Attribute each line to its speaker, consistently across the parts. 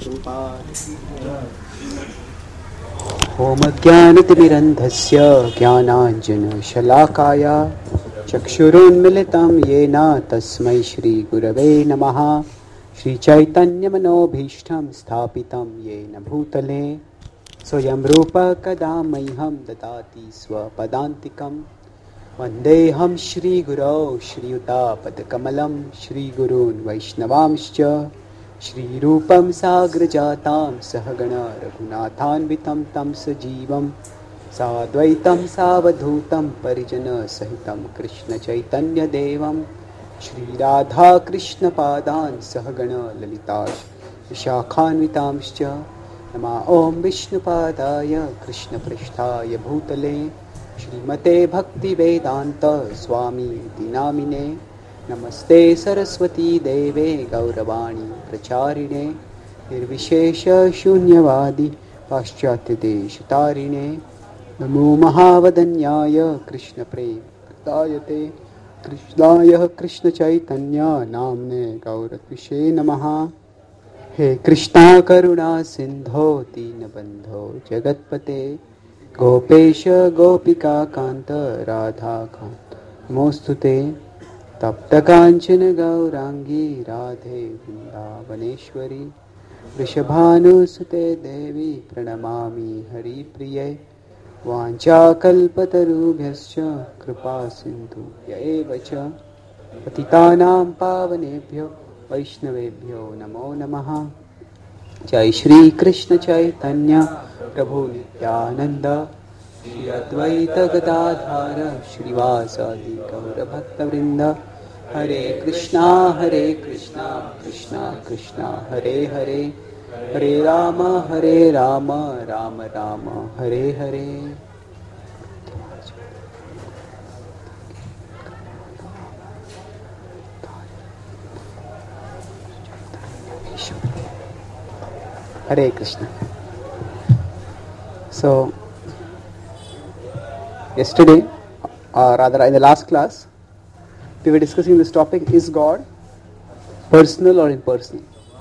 Speaker 1: ओम ज्ञानतिमिरन्धस्य ज्ञानाञ्जनशलाकाय चक्षुरुन्मिलितं येन तस्मै श्रीगुरवे नमः। श्रीचैतन्यमनोभीष्टं स्थापितं येन भूतले स्वयं रूपः कदा मह्यं ददाति स्वपदान्तिकं। वन्देऽहं श्रीगुरौ श्रीयुतापदकमलं श्रीगुरून् वैष्णवांश्च श्रीरूपं साग्रजातां सहगण रघुनाथान्वितं तं सजीवं साद्वैतं सावधूतं परिजनसहितं कृष्णचैतन्यदेवं श्रीराधाकृष्णपादान् सहगण ललिता विशाखान्वितांश्च नमः। ॐ विष्णुपादाय कृष्णपृष्ठाय भूतले श्रीमते भक्तिवेदान्त स्वामी नामिने नमस्ते सरस्वती देवे गौरवाणी प्रचारिणे निर्विशेष शून्यवादी पाश्चात्यदेशतारिणे नमो महावदन्याय कृष्णप्रेमदायते कृष्णाय कृष्णचैतन्य नाम्ने गौरविषे नमः। हे कृष्णा करुणा सिन्धो दीनबन्धो जगत्पते गोपेश गोपिका कान्त राधा कान्त नमोस्तुते। तप्तकाञ्चन गौरांगी राधे वृन्दावनेश्वरी वृषभानुसुते देवी प्रणमामि हरिप्रिये। वाञ्छाकल्पतरुभ्यश्च कृपा सिन्धुभ्य एव च पतितानां पावनेभ्यो वैष्णवेभ्यो नमो नमः। जय श्री कृष्ण चैतन्य प्रभु नित्यानंद श्री अद्वैत गदाधर श्रीवासादि गौरभक्तवृंद। हरे Krishna Krishna Krishna Hare Hare Hare Ram Ram Ram Hare Hare. Hare Krishna. So, yesterday, or rather in the last class, we were discussing this topic: is God personal or impersonal?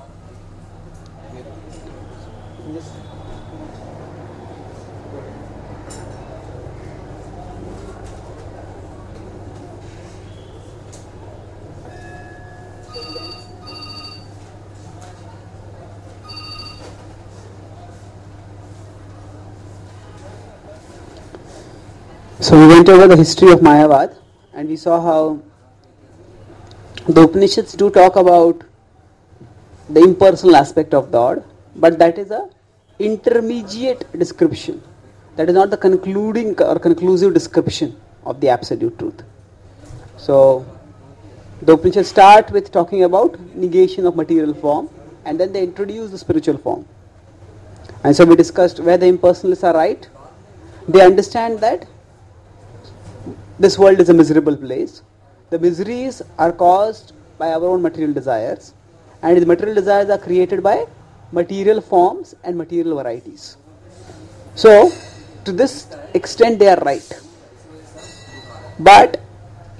Speaker 1: So we went over the history of Mayavad, and we saw how the Upanishads do talk about the impersonal aspect of God, but that is a intermediate description. That is not the concluding or conclusive description of the absolute truth. So the Upanishads start with talking about negation of material form, and then they introduce the spiritual form. And so we discussed where the impersonalists are right. They understand that this world is a miserable place. The miseries are caused by our own material desires, and these material desires are created by material forms and material varieties. So, to this extent they are right. But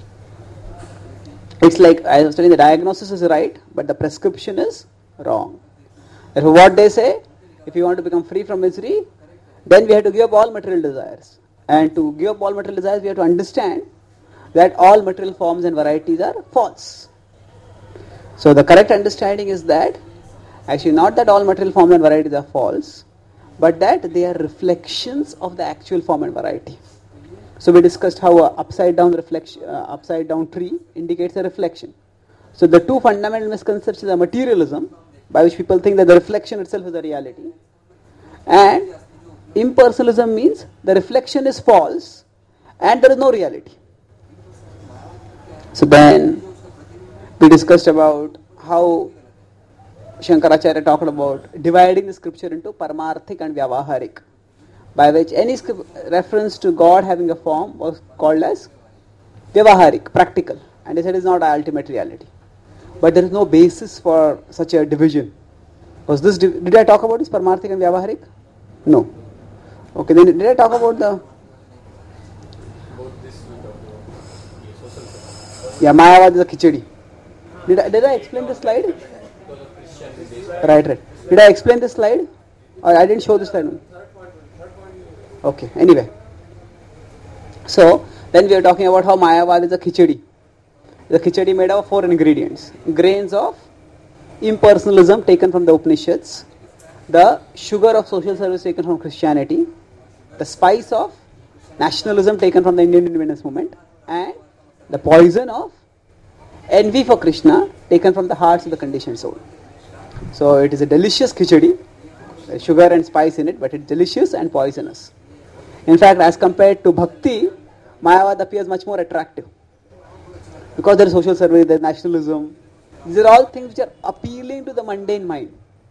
Speaker 1: it's like I was telling, the diagnosis is right, but the prescription is wrong. Therefore, what they say, if you want to become free from misery, then we have to give up all material desires. And to give up all material desires, we have to understand that all material forms and varieties are false. So the correct understanding is that actually not that all material forms and varieties are false, but that they are reflections of the actual form and variety. So we discussed how a upside down tree indicates a reflection. So the two fundamental misconceptions are materialism, by which people think that the reflection itself is a reality, and impersonalism means the reflection is false and there is no reality. So then we discussed about how Shankaracharya talked about dividing the scripture into Paramarthik and Vyavaharik, by which any reference to God having a form was called as Vyavaharik, practical, and he said it is not our ultimate reality. But there is no basis for such a division. Did I talk about this Paramarthik and Vyavaharik? No. Okay, then did I talk about the Mayavad is a khichdi. Did I explain the slide? Right. Did I explain this slide? Or I didn't show this slide? Okay, anyway. So, then we are talking about how Mayavad is a khichdi. The khichdi made of 4 ingredients. Grains of impersonalism taken from the Upanishads, the sugar of social service taken from Christianity, the spice of nationalism taken from the Indian independence movement, and the poison of envy for Krishna taken from the hearts of the conditioned soul. So it is a delicious khichdi, sugar and spice in it, but it's delicious and poisonous. In fact, as compared to bhakti, Mayavad appears much more attractive. Because there is social service, there is nationalism. These are all things which are appealing to the mundane mind.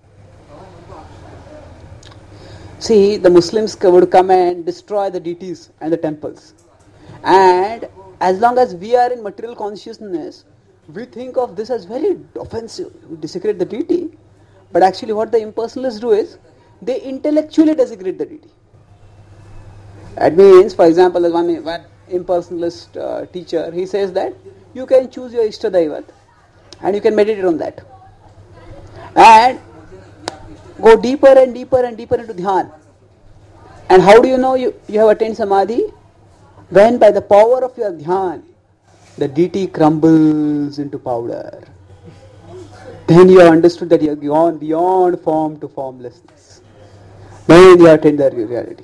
Speaker 1: See, the Muslims would come and destroy the deities and the temples. And as long as we are in material consciousness, we think of this as very offensive. We desecrate the deity. But actually what the impersonalists do is, they intellectually desecrate the deity. That means, for example, there's one impersonalist teacher, he says that you can choose your Ishtadaivat and you can meditate on that. And go deeper and deeper and deeper into Dhyan. And how do you know you have attained Samadhi? When by the power of your Dhyan, the deity crumbles into powder. Then you have understood that you have gone beyond form to formlessness. Then you have attained the reality.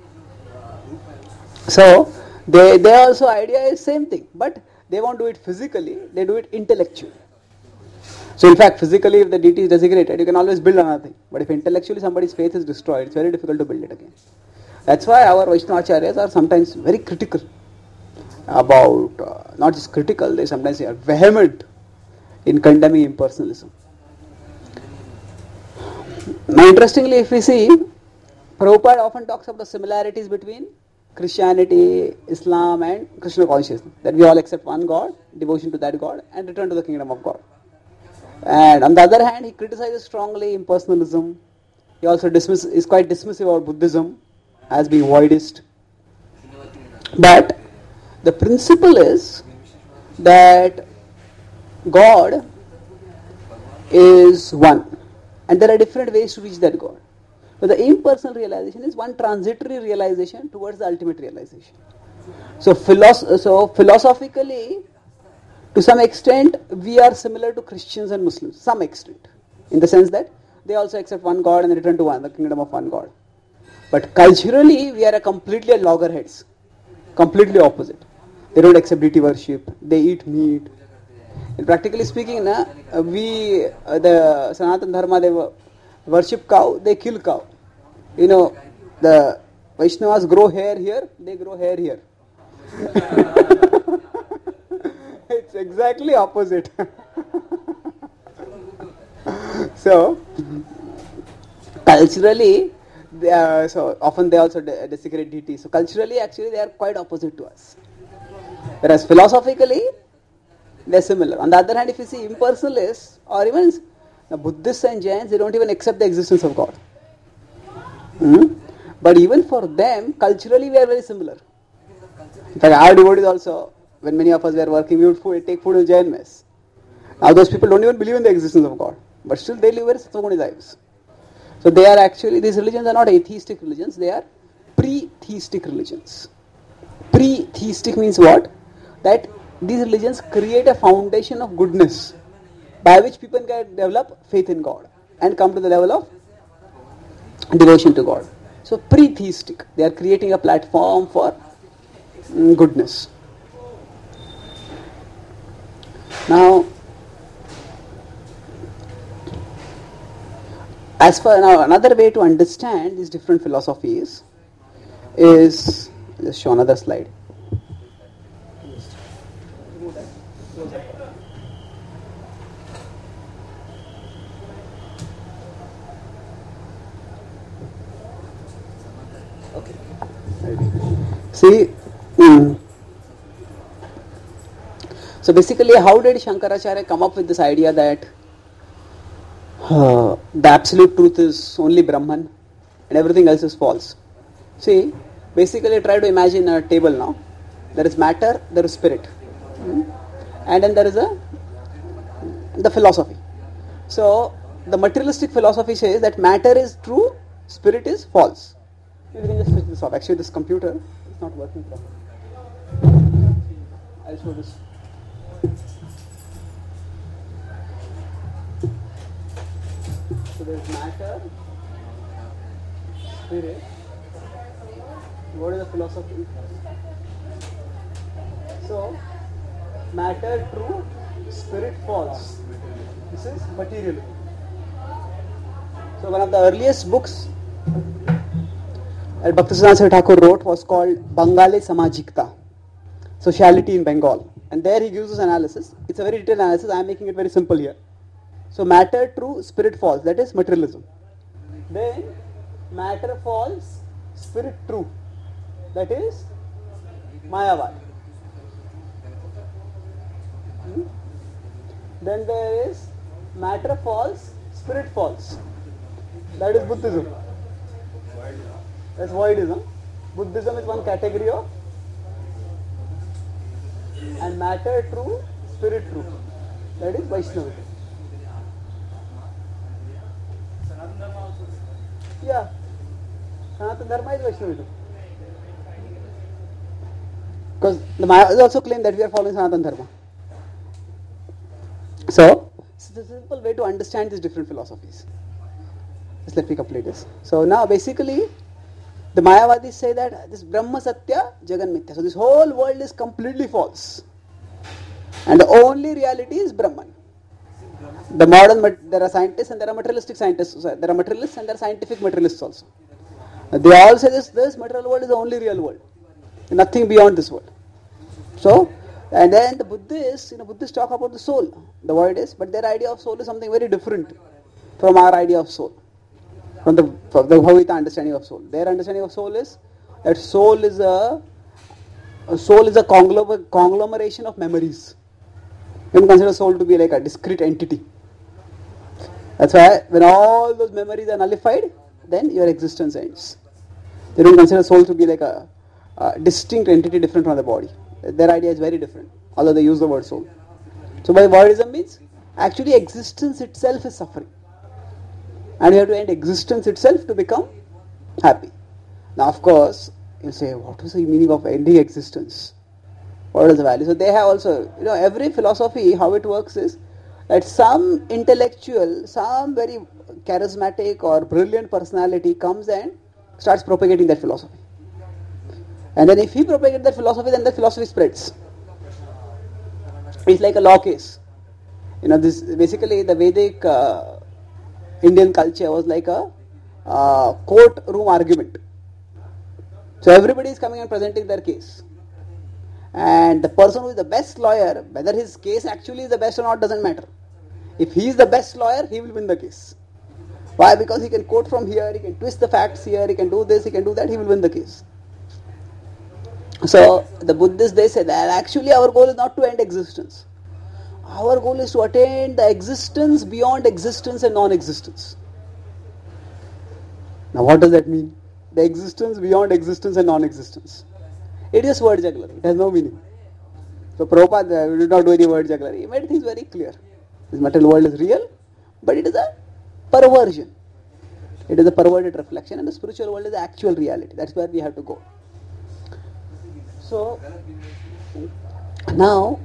Speaker 1: So, they also idea is same thing, but they won't do it physically, they do it intellectually. So in fact, physically if the deity is desecrated, you can always build another thing. But if intellectually somebody's faith is destroyed, it's very difficult to build it again. That's why our Vaishnavacharyas are sometimes very critical about, not just critical, they sometimes are vehement in condemning impersonalism. Now interestingly, if we see, Prabhupada often talks about the similarities between Christianity, Islam and Krishna consciousness. That we all accept one God, devotion to that God and return to the kingdom of God. And on the other hand, he criticizes strongly impersonalism. He also is quite dismissive of Buddhism as being voidist. But the principle is that God is one. And there are different ways to reach that God. But the impersonal realization is one transitory realization towards the ultimate realization. So philosophically, to some extent, we are similar to Christians and Muslims, some extent, in the sense that they also accept one God and return to the kingdom of one God. But culturally, we are completely at loggerheads, completely opposite. They don't accept deity worship, they eat meat. And practically speaking, the Sanatana Dharma, they worship cow, they kill cow. You know, the Vaishnavas grow hair here, they grow hair here. It's exactly opposite. So, culturally, so often they also desecrate deities. So culturally, actually, they are quite opposite to us. Whereas philosophically, they are similar. On the other hand, if you see impersonalists, or even the Buddhists and Jains, they don't even accept the existence of God. But even for them, culturally, we are very similar. In fact, our devotees also, when many of us were working, we would take food in Jain mess. Now those people don't even believe in the existence of God, but still they live very sattva-guni lives. So they are actually, these religions are not atheistic religions, they are pre-theistic religions. Pre-theistic means what? That these religions create a foundation of goodness by which people can develop faith in God and come to the level of devotion to God. So pre-theistic, they are creating a platform for goodness. Now, as for now, another way to understand these different philosophies is, just show another slide. Okay. See, so basically, how did Shankaracharya come up with this idea that the absolute truth is only Brahman and everything else is false? See, basically try to imagine a table now. There is matter, there is spirit. And then there is the philosophy. So, the materialistic philosophy says that matter is true, spirit is false. You can just switch this off. Actually, this computer is not working properly. I'll show this. So there's matter, spirit. What is the philosophy? So, matter true, spirit false. This is material. So one of the earliest books that Bhaktisiddhanta Thakur wrote was called Bengali Samajikta, Sociality in Bengal. And there he gives this analysis. It's a very detailed analysis. I am making it very simple here. So matter true, spirit false. That is materialism. Then matter false, spirit true. That is Mayavad. Then there is matter false, spirit false. That is Buddhism. That's voidism. Buddhism is one category of, and matter true, spirit true. That is Vaishnavism. Yeah, Sanatana Dharma is Vaishnavism. Because the Mayavadis also claim that we are following Sanatana Dharma. So, it's a simple way to understand these different philosophies. Just let me complete this. So now basically, the Mayavadis say that this Brahma Satya, Jagan Mithya. So this whole world is completely false. And the only reality is Brahman. The modern, there are scientists and there are materialistic scientists. There are materialists and there are scientific materialists also. They all say this material world is the only real world. Nothing beyond this world. So, and then the Buddhists, Buddhists talk about the soul, the void is, but their idea of soul is something very different from our idea of soul, from the Bhagavad understanding of soul. Their understanding of soul is that soul is a conglomeration of memories. You can consider soul to be like a discrete entity. That's why when all those memories are nullified, then your existence ends. They don't consider soul to be like a distinct entity different from the body. Their idea is very different, although they use the word soul. So by voidism means actually existence itself is suffering. And you have to end existence itself to become happy. Now of course, you'll say, what is the meaning of ending existence? What is the value? So they have also, every philosophy, how it works is that some intellectual, some very charismatic or brilliant personality comes and starts propagating that philosophy. And then if he propagates that philosophy, then the philosophy spreads. It's like a law case. This basically the Vedic Indian culture was like a courtroom argument. So everybody is coming and presenting their case. And the person who is the best lawyer, whether his case actually is the best or not doesn't matter. If he is the best lawyer, he will win the case. Why? Because he can quote from here, he can twist the facts here, he can do this, he can do that, he will win the case. So the Buddhists, they say that actually our goal is not to end existence. Our goal is to attain the existence beyond existence and non-existence. Now what does that mean? The existence beyond existence and non-existence. It is word jugglery. It has no meaning. So Prabhupada did not do any word jugglery. He made things very clear. This material world is real, but it is a perversion. It is a perverted reflection, and the spiritual world is the actual reality. That's where we have to go. So now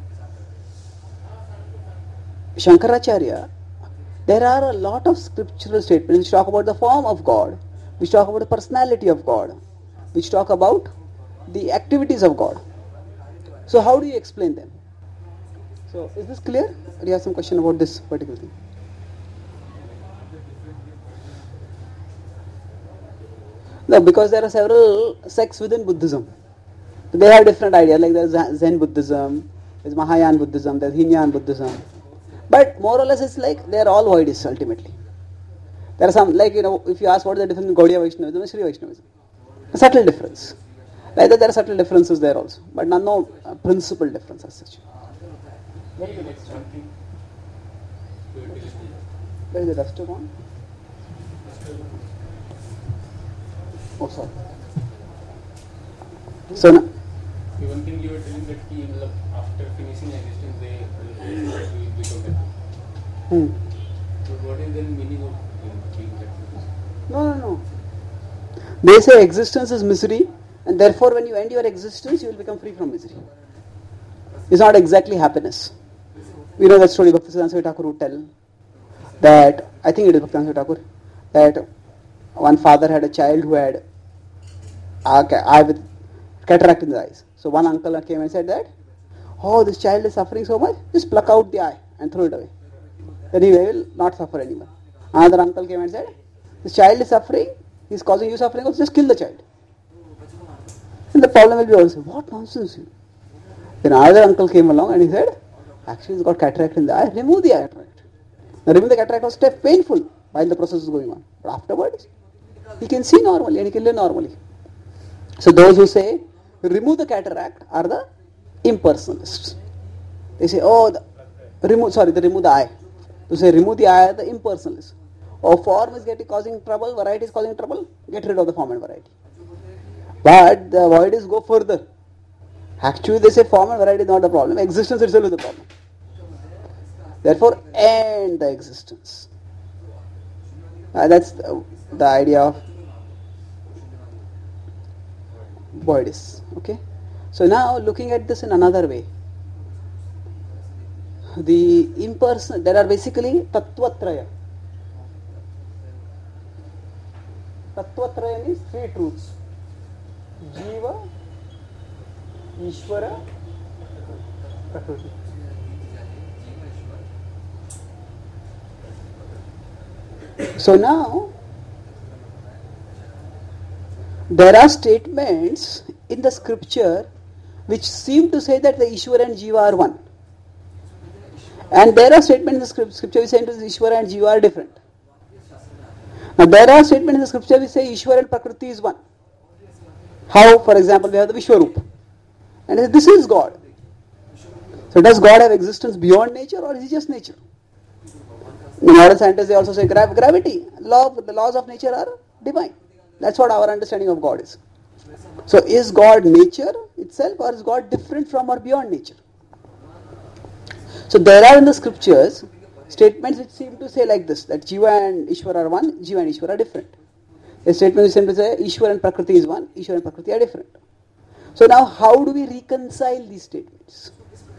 Speaker 1: Shankaracharya, there are a lot of scriptural statements which talk about the form of God, which talk about the personality of God, which talk about the activities of God. So how do you explain them? So is this clear? Or do you have some question about this particular thing? No, because there are several sects within Buddhism. So they have different ideas, like there is Zen Buddhism, there is Mahayana Buddhism, there is Hinayana Buddhism. But more or less it's like they are all voidists ultimately. There are some, like, if you ask what is the difference in Gaudiya Vaishnavism and Sri Vaishnavism, a subtle difference. Like that there are subtle differences there also, but no principal difference as such. Where is the next one? Where is the duster one? Oh, sorry. So now,
Speaker 2: one thing you were telling that after finishing existence they will become happy. So what is the meaning of being sacrificed?
Speaker 1: No. They say existence is misery, and therefore when you end your existence, you will become free from misery. It's not exactly happiness. We know that story Bhaktisiddhanta Swami Thakur would tell that, I think it is Bhaktisiddhanta Swami Thakur, that one father had a child who had eye with cataract in the eyes. So one uncle came and said that, oh, this child is suffering so much, just pluck out the eye and throw it away. Then he will not suffer anymore. Another uncle came and said, this child is suffering, he is causing you suffering, also just kill the child. And the problem will be also, what nonsense. Then another uncle came along and he said, actually he's got cataract in the eye, remove the cataract. Now remove the cataract was painful while the process is going on. But afterwards, he can see normally and he can live normally. So those who say, remove the cataract are the impersonalists. They say, remove the eye. To say remove the eye are the impersonalists. Form is causing trouble, variety is causing trouble, get rid of the form and variety. But the avoiders go further. Actually they say form and variety is not the problem, existence itself is the problem. Therefore end the existence. That's the idea of voidis. Okay. So now looking at this in another way. The impersonal, there are basically tattvatraya. Tattvatraya means three truths. Jiva, Ishvara, Prakriti. So now, there are statements in the scripture which seem to say that the Ishvara and Jiva are one. And there are statements in the scripture which say that Ishvara and Jiva are different. Now there are statements in the scripture which say Ishvara and Prakriti is one. How, for example, we have the Vishwarup. And this is God. So does God have existence beyond nature or is he just nature? In modern scientists they also say gravity, the laws of nature are divine. That's what our understanding of God is. So is God nature itself or is God different from or beyond nature? So there are in the scriptures statements which seem to say like this, that Jiva and Ishvara are one, Jiva and Ishvara are different. A statement which seems to say Ishvara and Prakriti is one, Ishvara and Prakriti are different. So now how do we reconcile these statements?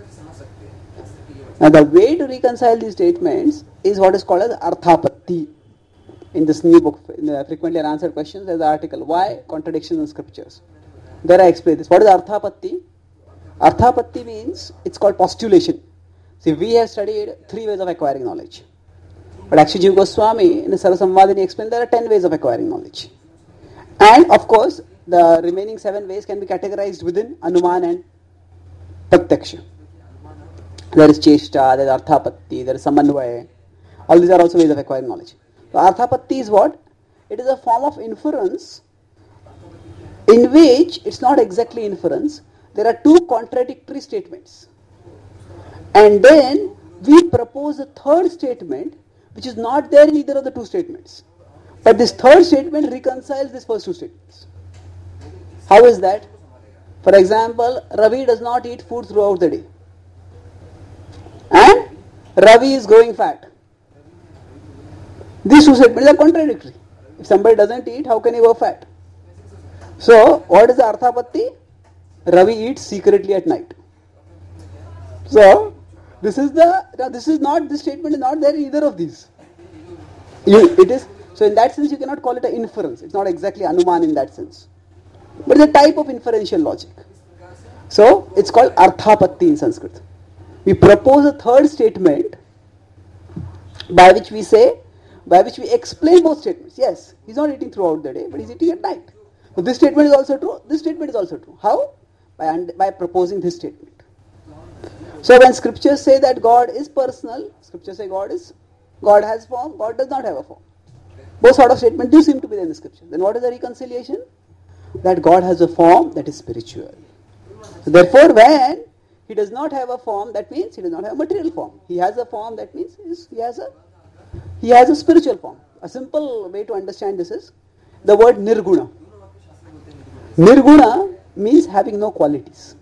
Speaker 1: Now the way to reconcile these statements is what is called as Arthapatti. In this new book, in the frequently unanswered questions, there is an article, Why Contradictions in Scriptures? There I explain this. What is Arthapatti? Arthapatti means, it's called postulation. See, we have studied 3 ways of acquiring knowledge. But actually Jiva Goswami in the Sarvasamvadini explained there are 10 ways of acquiring knowledge. And of course, the remaining 7 ways can be categorized within Anuman and Pratyaksha. There is Cheshta, there is Arthapatti, there is Samanvaya. All these are also ways of acquiring knowledge. So Arthapatti is what? It is a form of inference in which it's not exactly inference. There are 2 contradictory statements. And then we propose a third statement which is not there in either of the 2 statements. But this third statement reconciles these first 2 statements. How is that? For example, Ravi does not eat food throughout the day. And Ravi is growing fat. These 2 statements are contradictory. If somebody doesn't eat, how can he grow fat? So, what is the Arthapatti? Ravi eats secretly at night. So, this statement is not there in either of these. So in that sense you cannot call it an inference. It's not exactly Anuman in that sense. But it's a type of inferential logic. So, it's called Arthapatti in Sanskrit. We propose a third statement by which we explain both statements. Yes, he's not eating throughout the day, but he's eating at night. So this statement is also true, this statement is also true. How? By proposing this statement. So when scriptures say that God is personal, scriptures say God has form, God does not have a form. Both sort of statements do seem to be there in the scripture. Then what is the reconciliation? That God has a form that is spiritual. So therefore when he does not have a form, that means he does not have a material form. He has a form, that means he has a spiritual form. A simple way to understand this is the word nirguna. Nirguna means having no qualities.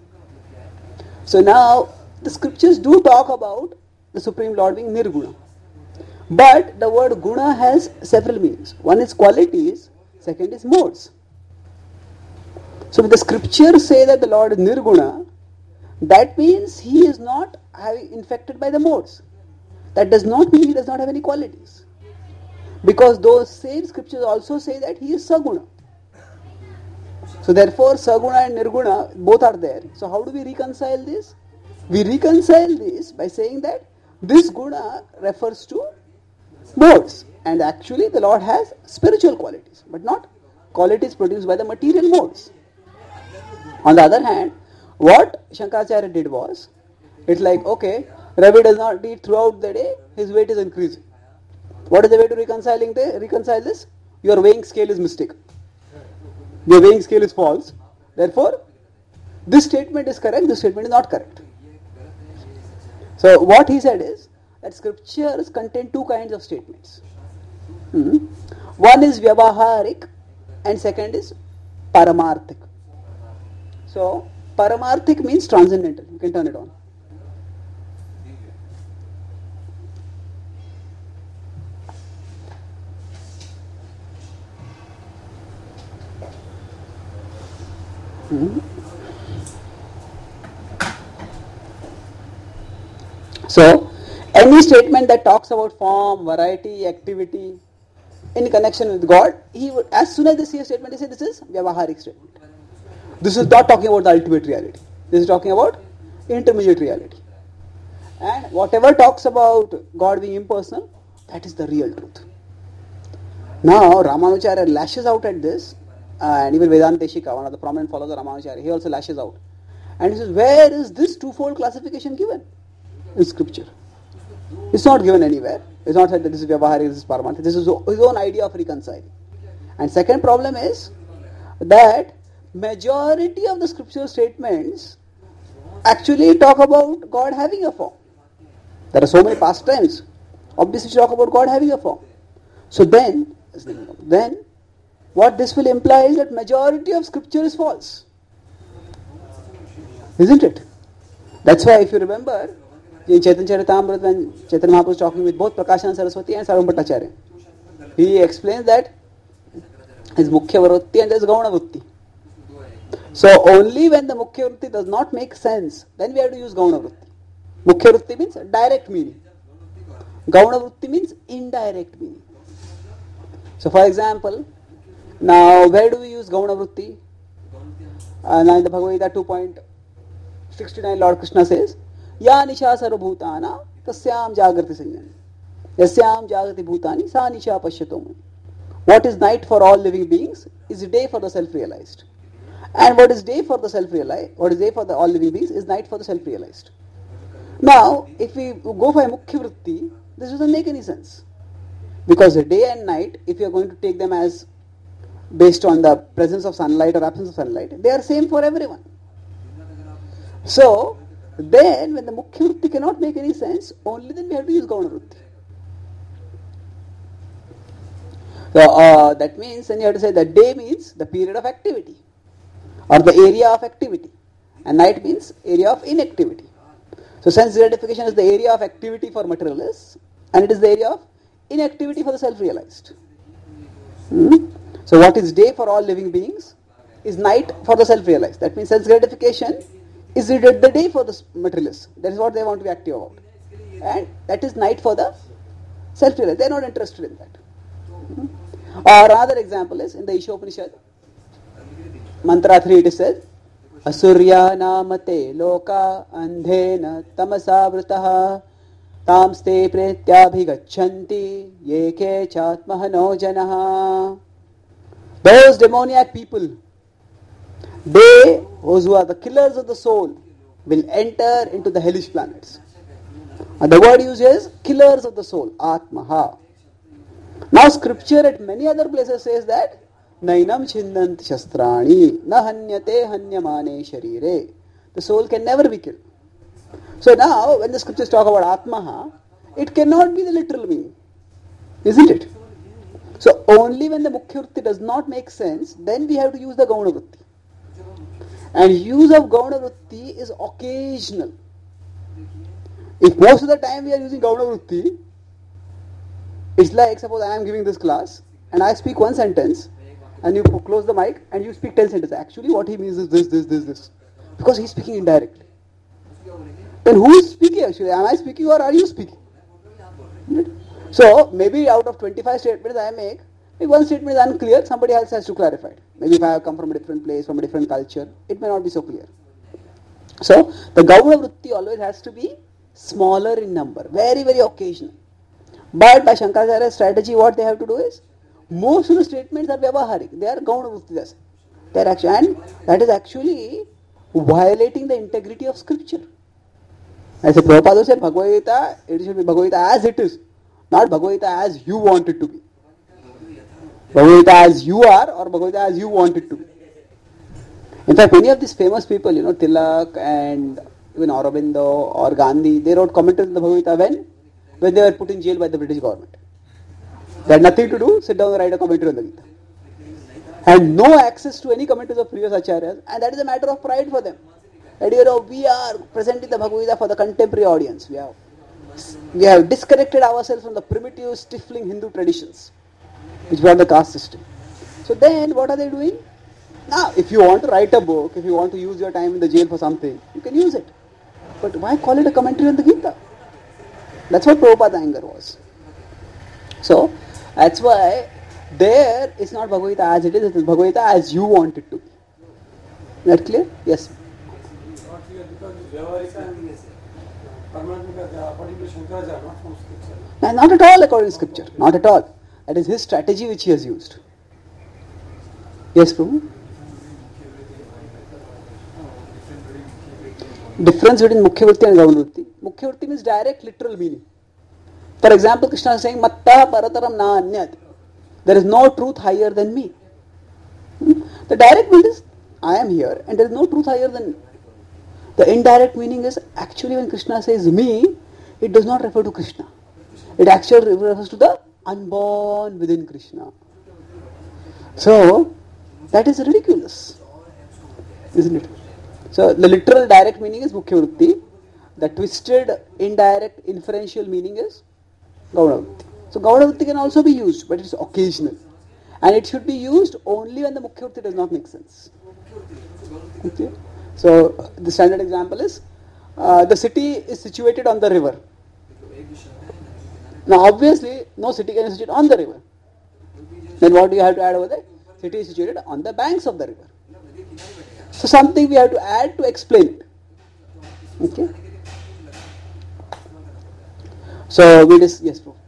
Speaker 1: So now the scriptures do talk about the Supreme Lord being nirguna. But the word guna has several meanings. One is qualities, second is modes. So when the scriptures say that the Lord is nirguna, that means he is not infected by the modes. That does not mean he does not have any qualities. Because those same scriptures also say that he is saguna. So therefore saguna and nirguna both are there. So how do we reconcile this? We reconcile this by saying that this guna refers to modes, and actually the Lord has spiritual qualities, but not qualities produced by the material modes. On the other hand, what Shankaracharya did was, it's like, okay, Ravi does not eat throughout the day, his weight is increasing. What is the way to reconcile this? Your weighing scale is mistaken. Your weighing scale is false. Therefore, this statement is correct, this statement is not correct. So what he said is that scriptures contain two kinds of statements. One is vyavaharik and second is paramarthik. So paramarthik means transcendental. You can turn it on. So, any statement that talks about form, variety, activity in connection with God, he would, as soon as they see a statement, they say this is vyavaharik statement. This is not talking about the ultimate reality. This is talking about intermediate reality. And whatever talks about God being impersonal, that is the real truth. Now, Ramanujacharya lashes out at this, and even Vedanta Deshika, one of the prominent followers of Ramanujacharya, he also lashes out. And he says, where is this twofold classification given? In scripture. It's not given anywhere. It's not said that this is vyavaharik, this is paramarthik. This is his own idea of reconciling. And second problem is that majority of the scriptural statements actually talk about God having a form. There are so many pastimes, obviously talk about God having a form. So then what this will imply is that majority of scripture is false. Isn't it? That's why if you remember, in Chaitanya Charitamrita, when Chaitanya Mahaprabhu was talking with both Prakashananda Saraswati and Sarvam Bhattacharya, he explains that his Mukhya Vritti and there is Gauna Vritti. So only when the Mukhya Vritti does not make sense, then we have to use Gauna Vritti. Mukhya Vritti means direct meaning. Gauna Vritti means indirect meaning. So for example, now where do we use Gauna Vritti? Now in the Bhagavad Gita 2.69, Lord Krishna says, Ya nisha sarvabhutana tasyam jagrati sanjana yasyam jagrati bhutani sa nisha pasyatom. What is night for all living beings is day for the self-realized. And what is day for the self-realized, what is day for the all living beings is night for the self-realized. Now, if we go for a Mukhya Vritti, this doesn't make any sense. Because the day and night, if you are going to take them as based on the presence of sunlight or absence of sunlight, they are same for everyone. So, then when the Mukhya Vritti cannot make any sense, only then we have to use Gauna Vritti. So, that means then you have to say that day means the period of activity or the area of activity, and night means area of inactivity. So sense gratification is the area of activity for materialists, and it is the area of inactivity for the self-realized. So what is day for all living beings is night for the self-realized. That means sense gratification is the day for the materialists. That is what they want to be active about. And that is night for the self-realized. They are not interested in that. Or another example is in the Ishopanishad, Mantra 3 it says, Asurya namate loka andhena tamasa vritaha tamste pretyabhigachanti yeke chatmahano janaha. Those demoniac people, they, those who are the killers of the soul, will enter into the hellish planets. And the word used is killers of the soul, Atmaha. Now scripture at many other places says that Nainam Chindanti Shastrani Na Hanyate Hanyamane Sharire. The soul can never be killed. So now when the scriptures talk about Atmaha, it cannot be the literal meaning. Isn't it? So only when the Mukhya Vritti does not make sense, then we have to use the Gauna Vritti. And use of Gauna Vritti is occasional. If most of the time we are using Gauna Vritti, It's like, suppose I am giving this class and I speak one sentence and you close the mic and you speak 10 sentences. Actually what he means is this. Because he's speaking indirectly. Then who is speaking actually? Am I speaking or are you speaking? So maybe out of 25 statements I make, if one statement is unclear, somebody else has to clarify it. Maybe if I have come from a different place, from a different culture, it may not be so clear. So the Gauna Vritti always has to be smaller in number, very, very occasional. But by Shankaracharya's strategy, what they have to do is, most of the statements are Vyavaharik. They are Gauna Vritti. They are actually, and that is actually violating the integrity of scripture. As a Prabhupada said, Bhagavad Gita, it should be Bhagavad Gita as it is, not Bhagavad Gita as you want it to be. Bhagavad Gita as you are or Bhagavad Gita as you want it to be. In fact, many of these famous people, Tilak and even Aurobindo or Gandhi, they wrote commentaries on the Bhagavad Gita when they were put in jail by the British government. They had nothing to do, sit down and write a commentary on the Gita. Had no access to any commentaries of previous acharyas, and that is a matter of pride for them. That we are presenting the Bhagavad Gita for the contemporary audience. We have disconnected ourselves from the primitive, stifling Hindu traditions, which were the caste system. So then, what are they doing? Now, if you want to write a book, if you want to use your time in the jail for something, you can use it. But why call it a commentary on the Gita? That's what Prabhupada's anger was. So, that's why there it's not Bhagavad Gita as it is Bhagavad Gita as you want it to be. Is that clear? Yes.
Speaker 3: Not clear because Vyavarika and Paramatmika, according to Shankaracharya, not from scripture.
Speaker 1: No, not at all according to scripture. Not at all. That is his strategy which he has used. Yes, Prabhu? Difference between Mukhya Vritti and Gauna Vritti. Mukhya Vritti means direct literal meaning. For example, Krishna is saying, Matta parataram na anyat. There is no truth higher than me. The direct meaning is, I am here and there is no truth higher than me. The indirect meaning is, actually when Krishna says me, it does not refer to Krishna. It actually refers to the unborn within Krishna. So, that is ridiculous. Isn't it? So, the literal direct meaning is Mukhya Vritti. The twisted, indirect, inferential meaning is Gauna Vritti. So, Gauna Vritti can also be used, but it is occasional. And it should be used only when the Mukhya Vritti does not make sense. Okay? So, the standard example is, the city is situated on the river. Now, obviously, no city can be situated on the river. Then what do you have to add over there? City is situated on the banks of the river. So, something we have to add to explain it. Okay? So, we just, yes, bro.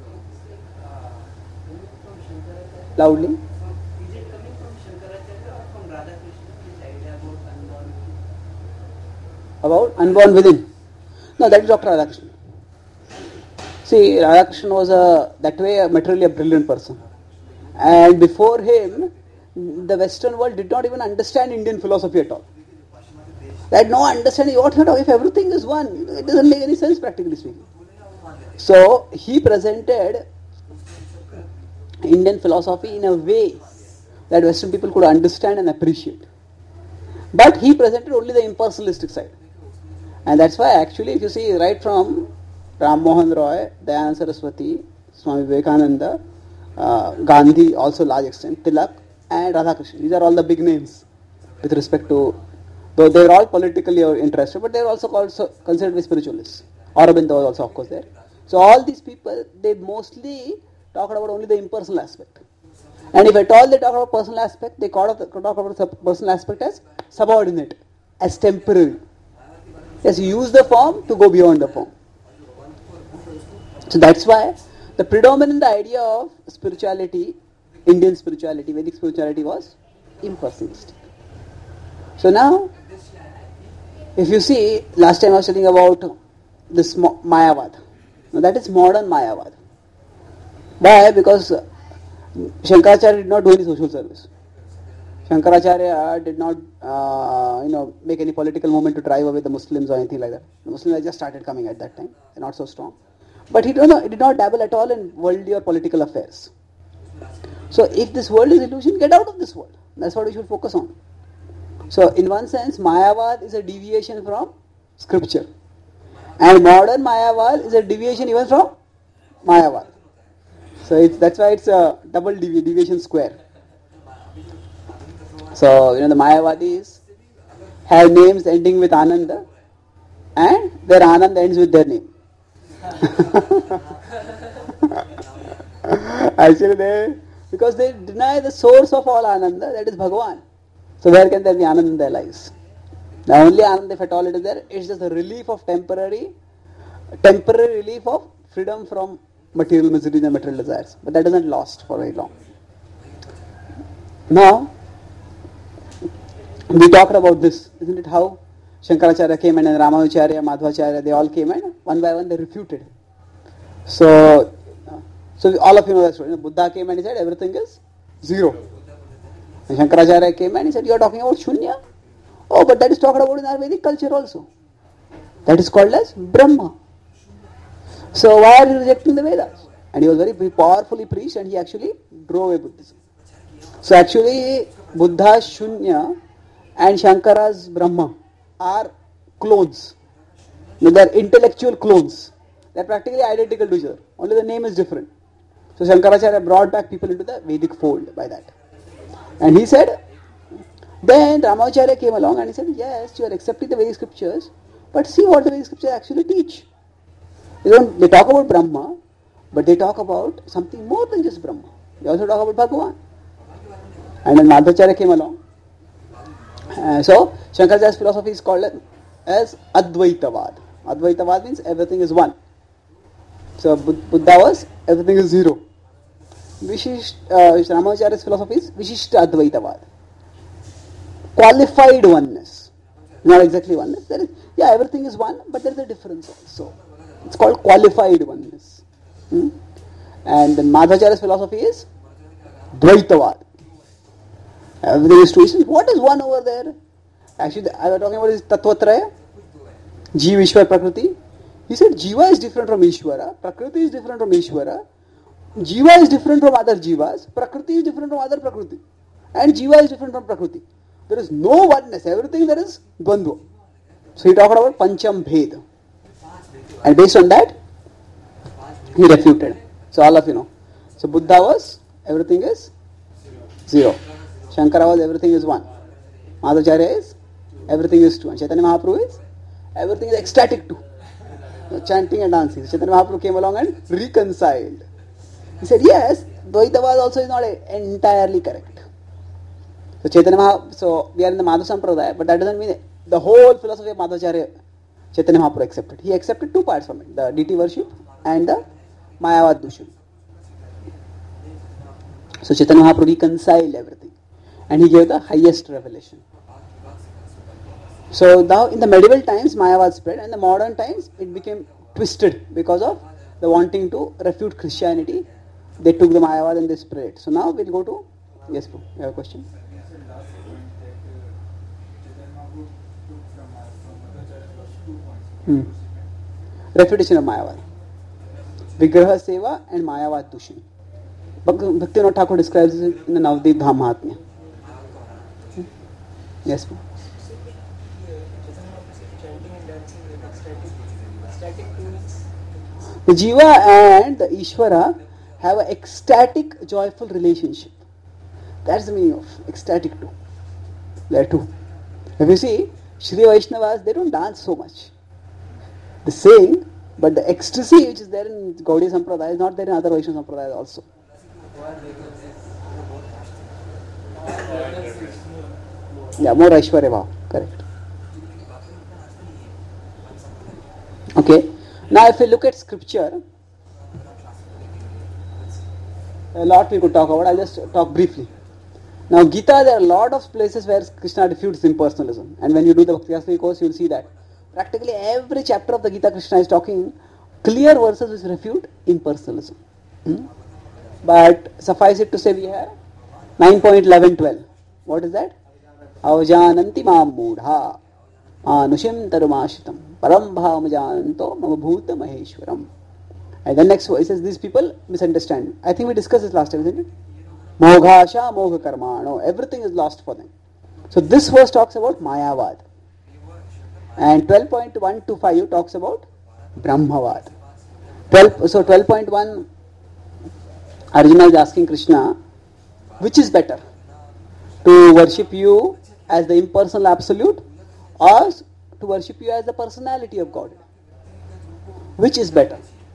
Speaker 1: Loudly.
Speaker 4: Is it coming from Shankaracharya or from Radhakrishna, this idea about unborn?
Speaker 1: About unborn within. No, that is Dr. Radhakrishna. See, Radhakrishna was that way materially a brilliant person. And before him, the Western world did not even understand Indian philosophy at all. They had no understanding what if everything is one. It doesn't make any sense practically speaking. So, he presented Indian philosophy in a way that Western people could understand and appreciate. But he presented only the impersonalistic side. And that's why actually if you see right from Ram Mohan Roy, Dayananda Saraswati, Swami Vivekananda, Gandhi also large extent, Tilak and Radhakrishna. These are all the big names with respect to, though they are all politically interested, but they are also considered as spiritualists. Aurobindo was also of course there. So all these people, they mostly talk about only the impersonal aspect. And if at all they talk about personal aspect, they talk about the personal aspect as subordinate, as temporary. Yes, you use the form to go beyond the form. So that's why the predominant idea of spirituality, Indian spirituality, Vedic spirituality was impersonalistic. So now, if you see, last time I was telling about this Mayavad. Now that is modern Mayavad. Why? Because Shankaracharya did not do any social service. Shankaracharya did not, make any political movement to drive away the Muslims or anything like that. The Muslims had just started coming at that time. They're not so strong. But he did not dabble at all in worldly or political affairs. So if this world is illusion, get out of this world. That's what we should focus on. So in one sense, Mayavad is a deviation from scripture. And modern Mayavad is a deviation even from Mayavad. So that's why it's a double deviation square. So the Mayavadis have names ending with Ananda, and their Anand ends with their name. Actually, because they deny the source of all Ananda, that is Bhagavan. So where can there be Ananda in their lives? The only Ananda, if at all it is there, it's just a relief of temporary relief of freedom from material miseries and material desires. But that isn't lost for very long. Now, we talked about this, isn't it? How Shankaracharya came and Ramanujacharya, Madhvacharya, they all came and one by one they refuted. So all of you know that story. Buddha came and he said everything is zero. And Shankaracharya came and he said, you are talking about Shunya? Oh, but that is talked about in our Vedic culture also. That is called as Brahma. So why are you rejecting the Vedas? And he was very powerfully preached and he actually drove away Buddhism. So actually Buddha's Shunya and Shankara's Brahma are clones. They are intellectual clones. They are practically identical to each other. Only the name is different. So Shankaracharya brought back people into the Vedic fold by that. And he said, then Ramacharya came along and he said, yes, you are accepting the Vedic scriptures, but see what the Vedic scriptures actually teach. They talk about Brahma, but they talk about something more than just Brahma. They also talk about Bhagavan. And then Madhvacharya came along. So Shankaracharya's philosophy is called as Advaitavad. Advaitavad means everything is one. So Buddha was everything is zero. Ramacharya's philosophy is Vishishta Advaitavad. Qualified oneness. Not exactly oneness. There is, everything is one, but there is a difference also. It's called qualified oneness. And then Madhvacharya's philosophy is Dvaitavad. Everything is two. What is one over there? Actually, I was talking about is Tattvatraya, Jiva, Ishwar, Prakriti. He said Jiva is different from Ishwara, Prakriti is different from Ishwara, Jiva is different from other Jivas, Prakriti is different from other Prakriti, and Jiva is different from Prakriti. There is no oneness, everything there is Dvandva. So he talked about Pancham Bhed. And based on that, he refuted. So all of you know. So Buddha was, everything is zero. Shankara was, everything is one. Madhvacharya is, everything is two. And Chaitanya Mahaprabhu is, everything is ecstatic too. Chanting and dancing. Chaitanya Mahaprabhu came along and reconciled. He said, yes, Dvaitavad also is not entirely correct. So Chaitanya Mahaprabhu, so we are in the Madhva Sampradaya, but that doesn't mean the whole philosophy of Madhvacharya Chaitanya Mahaprabhu accepted. He accepted two parts from it, the deity worship and the Mayavad Dushan. So Chaitanya Mahaprabhu reconciled everything and he gave the highest revelation. So now in the medieval times Mayavad spread, and in the modern times it became twisted because of the wanting to refute Christianity. They took the Mayavad and they spread it. So now we'll go to, yes, bro, you have a question? Refutation of Mayavad. Vigraha Seva and Mayavad Dushan. Bhaktivinoda Thakur describes it in the Navadvip Dham Mahatmya. Yes, bro. The Jiva and the Ishvara have an ecstatic, joyful relationship. That's the meaning of ecstatic too. There are two. If you see, Shri Vaishnavas, they don't dance so much. They sing, but the ecstasy which is there in Gaudiya Sampradaya is not there in other Vaishnava Sampradayas also. Yeah, more Aishwarya Bhav, correct. Okay. Now if we look at scripture, a lot we could talk about. I'll just talk briefly. Now Gita, there are a lot of places where Krishna refutes impersonalism. And when you do the Bhakti Shastri course, you will see that. Practically every chapter of the Gita, Krishna is talking clear verses which refute impersonalism. But suffice it to say, we have 9.11.12. What is that? Avajananti mam mudha anushim tarumashitam param bhavam jananto mamabhuta maheshwaram. And the next verse says, these people misunderstand. I think we discussed this last time, isn't it? Moghasha mogha karmano. Everything is lost for them. So this verse talks about Mayavad. And 12.1 to 5 talks about Brahmavad. So 12.1 Arjuna is asking Krishna, which is better? To worship you as the impersonal absolute or to worship you as the personality of God? Which is better?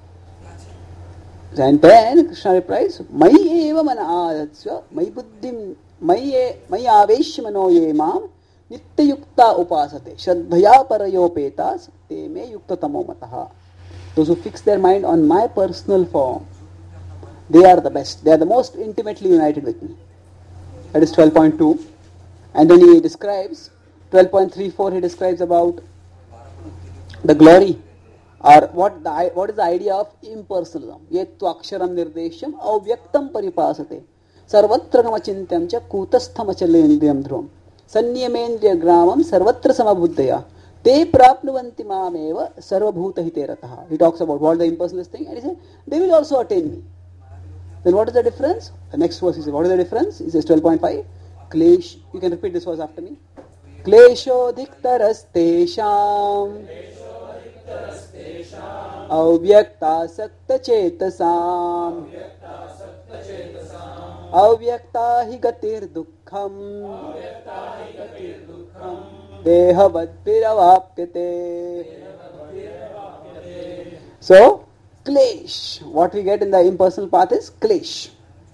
Speaker 1: And then Krishna replies, Mai eva mana adatsya, Mai buddhim, Mai avesh mano ye mam, Nitya yukta upasate, Shraddhaya parayopetas, Te me yukta tamo mataha. Those who fix their mind on my personal form, they are the best. They are the most intimately united with me. That is 12.2. And then he describes, 12.34 he describes about the glory, or what is the idea of impersonalism. Yettu aksharam nirdesham avyaktam paripasate sarvatra gamachintyam cha kutastham achalendriyam dhruvam sanyamendriya gramam sarvatra samabuddhaya te prapnuvanti mameva sarvabhuta hiterataha. He talks about what the impersonalist thing, and he says, they will also attain me. Then what is the difference? The next verse he says, what is the difference? He says 12.5, Klesh, you can repeat this verse after me. Kleshodiktarastesham avyakta sakta chetasam avyakta hi gatir dukkham dehavad piravapyate. So, Klesh, what we get in the impersonal path is Klesh.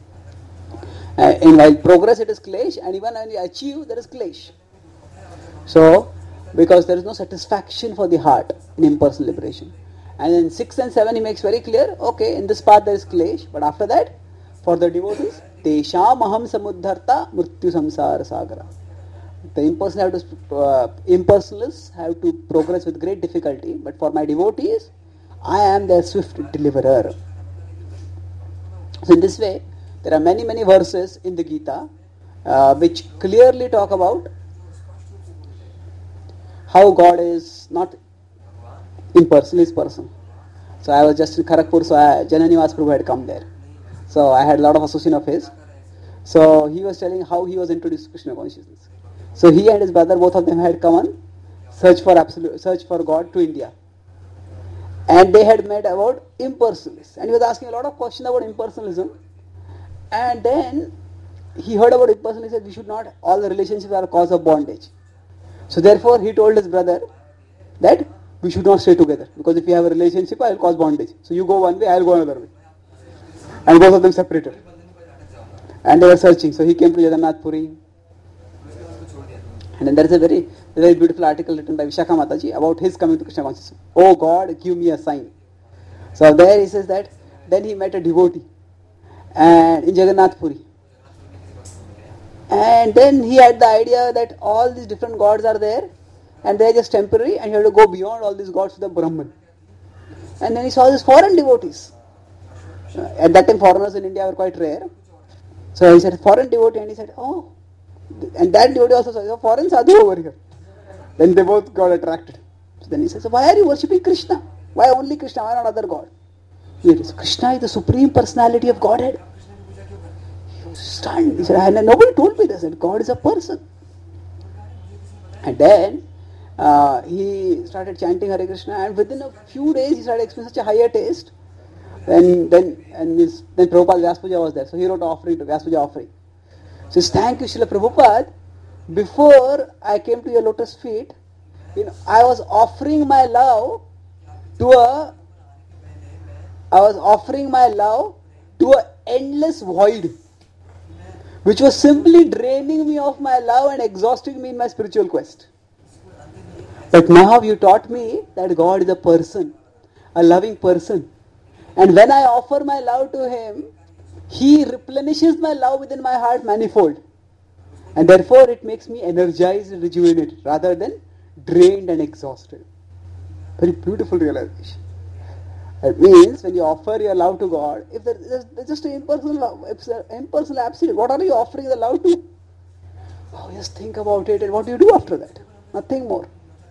Speaker 1: In while progress it is Klesh, and even when we achieve there is Klesh. So, because there is no satisfaction for the heart in impersonal liberation. And in 6 and 7 he makes very clear, okay, in this path there is Klesh, but after that, for the devotees, Tesham aham samuddharta mrityu samsara sagara. The impersonalists have to progress with great difficulty, but for my devotees, I am their swift deliverer. So in this way, there are many verses in the Gita which clearly talk about how God is not impersonal, he is personal. So I was just in Kharagpur, so Jananivas Prabhu had come there. So I had a lot of association of his. So he was telling how he was introduced to Krishna consciousness. So he and his brother, both of them had come on search for God to India. And they had met about impersonalists. And he was asking a lot of questions about impersonalism. And then he heard about impersonalism. He said, we should not, all the relationships are a cause of bondage. So therefore he told his brother that we should not stay together. Because if we have a relationship, I will cause bondage. So you go one way, I will go another way. And both of them separated. And they were searching. So he came to Jagannath Puri. And then there is a very beautiful article written by Vishakha Mataji about his coming to Krishna consciousness. Oh God, give me a sign. So there he says that then he met a devotee and in Jagannath Puri. And then he had the idea that all these different gods are there and they are just temporary and you have to go beyond all these gods to the Brahman. And then he saw these foreign devotees. At that time foreigners in India were quite rare. So he said, foreign devotee, and he said, oh. And that devotee also said, foreign sadhu over here. Then they both got attracted. So then he says, so why are you worshipping Krishna? Why only Krishna? Why not other God? Krishna is the supreme personality of Godhead. He was stunned. He said, nobody told me this, that God is a person. And then he started chanting Hare Krishna, and within a few days he started experiencing such a higher taste. Then Prabhupada Vyaspuja was there. So he wrote offering to Vyaspuja offering. So he says, thank you, Srila Prabhupada. Before I came to your lotus feet, I was offering my love to an endless void, which was simply draining me of my love and exhausting me in my spiritual quest. But now you taught me that God is a person, a loving person. And when I offer my love to Him, He replenishes my love within my heart manifold. And therefore it makes me energized and rejuvenated rather than drained and exhausted. Very beautiful realization. That means when you offer your love to God, if there's just an impersonal love, it's an impersonal absolute, what are you offering the love to? Oh, just think about it, and what do you do after that? Nothing more.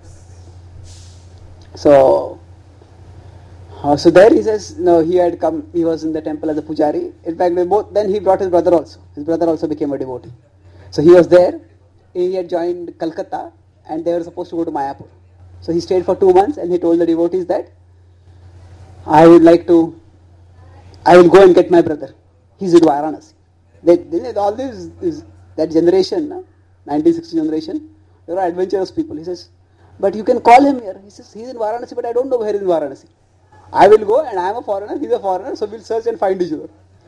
Speaker 1: So there he says, no, he had come, he was in the temple as a pujari. In fact, then he brought his brother also. His brother also became a devotee. So he was there, he had joined Calcutta, and they were supposed to go to Mayapur. So he stayed for 2 months, and he told the devotees that, I will go and get my brother. He's in Varanasi. All that generation, 1960 generation, they are adventurous people. He says, but you can call him here. He says, he's in Varanasi, but I don't know where he's in Varanasi. I will go, and I am a foreigner, he's a foreigner, so we'll search and find each other.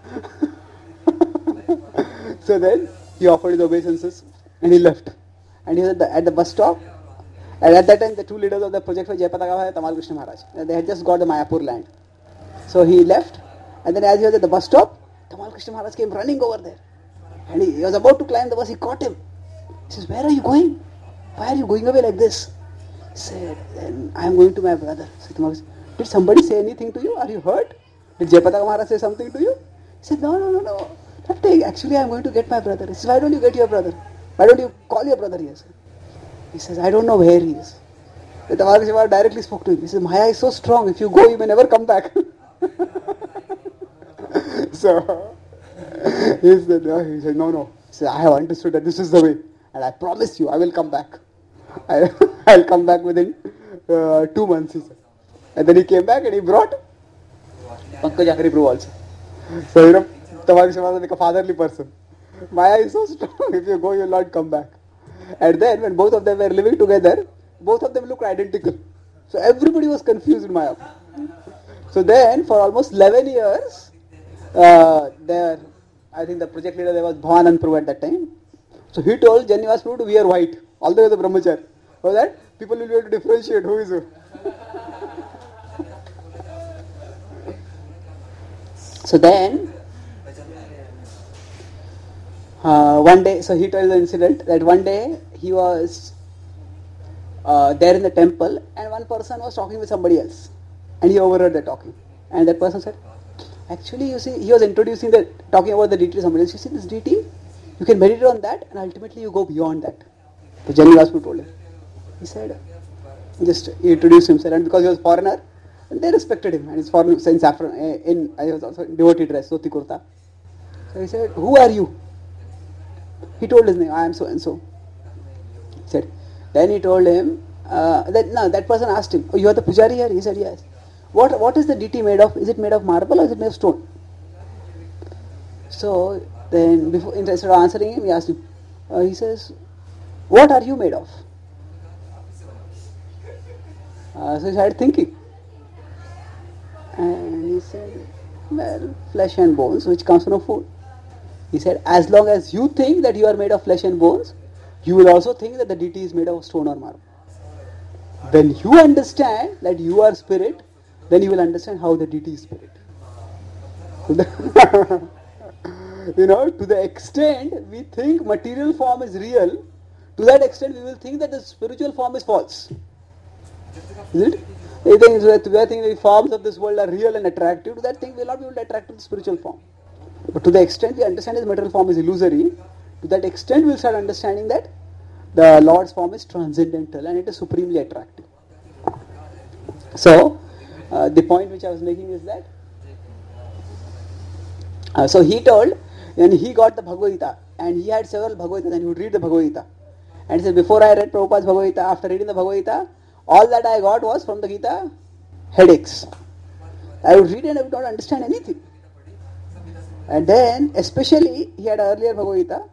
Speaker 1: So then he offered his obeisances and he left. And he was at the bus stop. And at that time, the two leaders of the project were Jayapataka and Tamal Krishna Maharaj. They had just got the Mayapur land. So he left, and then as he was at the bus stop, Tamal Krishna Maharaj came running over there. And he was about to climb the bus, he caught him. He says, where are you going? Why are you going away like this? He said, I am going to my brother. So Tamal said, did somebody say anything to you? Are you hurt? Did Jayapataka Maharaj say something to you? He said, no. Nothing. Actually, I am going to get my brother. He says, why don't you get your brother? Why don't you call your brother here? He says, I don't know where he is. The Tamal Krishna Maharaj directly spoke to him. He says, Maya is so strong. If you go, you may never come back. So he said, no. He said, I have understood that this is the way. And I promise you, I will come back. I'll come back within 2 months, he said. And then he came back and he brought Pankaj Akari also. So, Tamal Krishna Maharaj was like a fatherly person. Maya is so strong, if you go, you will not come back. And then, when both of them were living together, both of them looked identical. So, everybody was confused in Maya. So, then, for almost 11 years, I think the project leader there was Bhavanand Prabhu at that time. So, he told Janivas Prabhu to wear white, all the way to the brahmachari, so that people will be able to differentiate who is who. So then, one day, so he tells the incident that one day he was there in the temple and one person was talking with somebody else and he overheard the talking. And that person said, actually, you see, he was talking about the deity to somebody else. You see this deity? You can meditate on that and ultimately you go beyond that. So Janivaspu told him. He said, he introduced himself, and because he was a foreigner, and they respected him, and his foreign in saffron, I was also in devotee dress, Soti Kurta. So he said, who are you? He told his name, I am so and so. He said, then he told him, that person asked him, oh, you are the pujari here? He said, yes. What is the deity made of? Is it made of marble or is it made of stone? So then, instead of answering him, he asked him, he says, what are you made of? So he started thinking. And he said, well, flesh and bones, which comes from food. He said, as long as you think that you are made of flesh and bones, you will also think that the deity is made of stone or marble. When you understand that you are spirit, then you will understand how the deity is spirit. To the extent we think material form is real, to that extent we will think that the spiritual form is false. Is it? We think the forms of this world are real and attractive. To that thing we will not be able to attract to the spiritual form. But to the extent we understand his material form is illusory, to that extent we will start understanding that the Lord's form is transcendental and it is supremely attractive. So, the point which I was making is that, so he told, and he got the Bhagavad Gita, and he had several Bhagavad Gita, and he would read the Bhagavad Gita. And he said, before I read Prabhupada's Bhagavad Gita, after reading the Bhagavad Gita, all that I got was from the Gita, headaches. I would read and I would not understand anything. And then, especially, he had earlier Bhagavad Gita,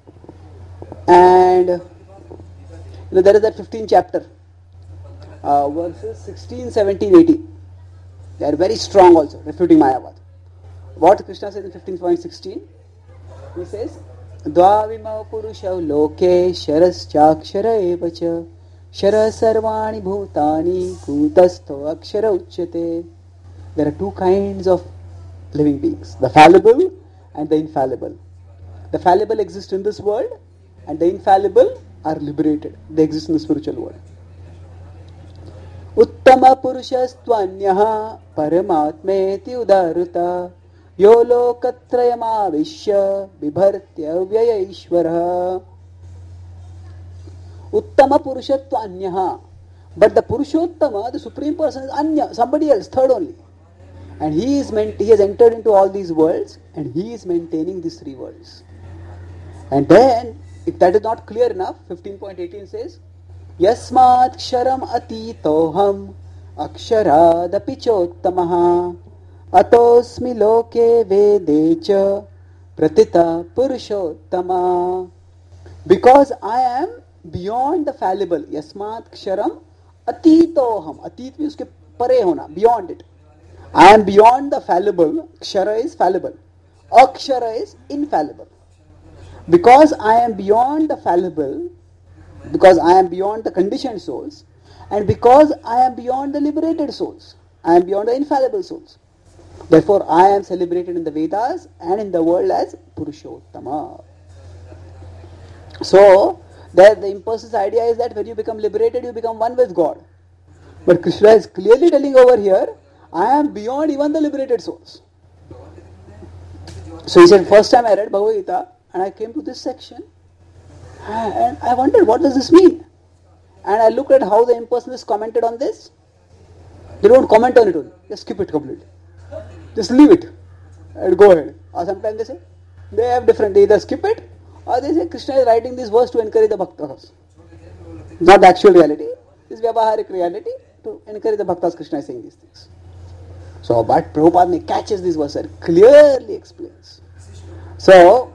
Speaker 1: and there is that 15th chapter, verses 16, 17, 18. They are very strong also, refuting Mayavad. What Krishna says in 15.16? He says, Dvavima Purushau Loke Sharaschakshara Evacha Shara Sarvani Bhutani Kutasto Akshara Uchyate. There are two kinds of living beings, the fallible and the infallible. The fallible exist in this world and the infallible are liberated. They exist in the spiritual world. Uttama Purushastvanyaha Paramatmeti Udaruta Yo Lokatrayamavishya Vibhartya Vyaya Ishvara. Uttama Purushatvanyaha. But the Purushottama, the Supreme Person, is Anya, somebody else, third only. And he has entered into all these worlds and he is maintaining these three worlds. And then, if that is not clear enough, 15.18 says, Yasmat Ksharam Atitoham Akshara Dapichottamaha Atosmi Loke Vedecha Pratita Purushottama. Because I am beyond the fallible. Yasmat Ksharam Atitoham. Atit means uske pare hona, beyond it. I am beyond the fallible. Kshara is fallible. Akshara is infallible. Because I am beyond the fallible, because I am beyond the conditioned souls, and because I am beyond the liberated souls, I am beyond the infallible souls. Therefore, I am celebrated in the Vedas and in the world as Purushottama. So, the impulsive idea is that when you become liberated, you become one with God. But Krishna is clearly telling over here, I am beyond even the liberated souls. So he said, first time I read Bhagavad Gita and I came to this section and I wondered, what does this mean? And I looked at how the impersonalists commented on this. They don't comment on it only. Just skip it completely. Just leave it and go ahead. Or sometimes they say, they have different, they either skip it or they say Krishna is writing this verse to encourage the bhaktas. Not the actual reality. This is Vyavaharik reality to encourage the bhaktas. Krishna is saying these things. So, but Prabhupada catches this verse and clearly explains. So,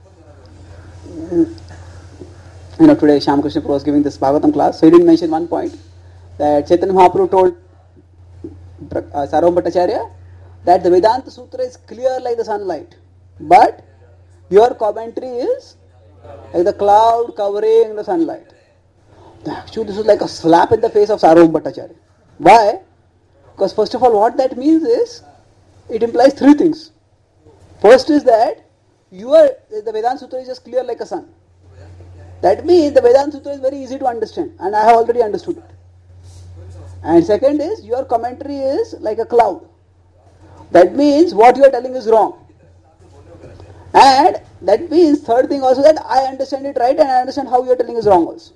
Speaker 1: today Shyam Krishna Prabhu was giving this Bhagavatam class, so he didn't mention one point that Chaitanya Mahaprabhu told Sarvabhauma Bhattacharya that the Vedanta Sutra is clear like the sunlight, but your commentary is like the cloud covering the sunlight. Actually, this is like a slap in the face of Sarvabhauma Bhattacharya. Why? Because first of all, what that means is, it implies three things. First is that the Vedanta Sutra is just clear like a sun. That means the Vedanta Sutra is very easy to understand and I have already understood it. And second is, your commentary is like a cloud. That means what you are telling is wrong. And that means third thing also, that I understand it right and I understand how you are telling is wrong also.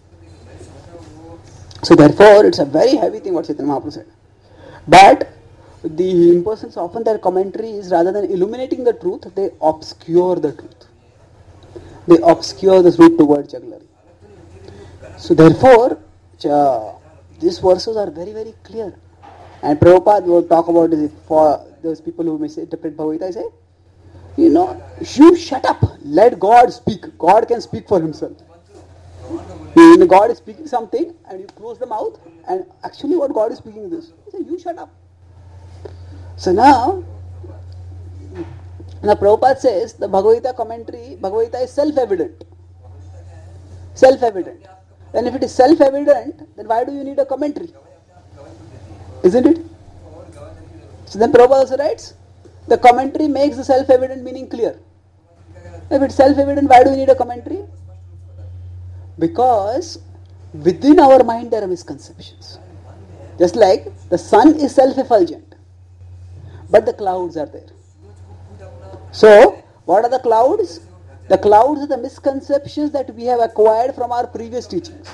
Speaker 1: So therefore, it's a very heavy thing what Chaitanya Mahaprabhu said. But the impersonalists often their commentary is, rather than illuminating the truth, they obscure the truth. They obscure the route toward jugglery. So therefore, these verses are very, very clear. And Prabhupada will talk about this for those people who misinterpret Bhagavad Gita. I say, you shut up. Let God speak. God can speak for himself. When God is speaking something and you close the mouth, and actually what God is speaking is this. He said, you shut up. So now Prabhupada says the Bhagavad Gita commentary, Bhagavad Gita is self-evident. Self-evident. And if it is self-evident, then why do you need a commentary? Isn't it? So then Prabhupada also writes, the commentary makes the self-evident meaning clear. If it's self-evident, why do you need a commentary? Because within our mind there are misconceptions. Just like the sun is self-effulgent, but the clouds are there. So, what are the clouds? The clouds are the misconceptions that we have acquired from our previous teachings.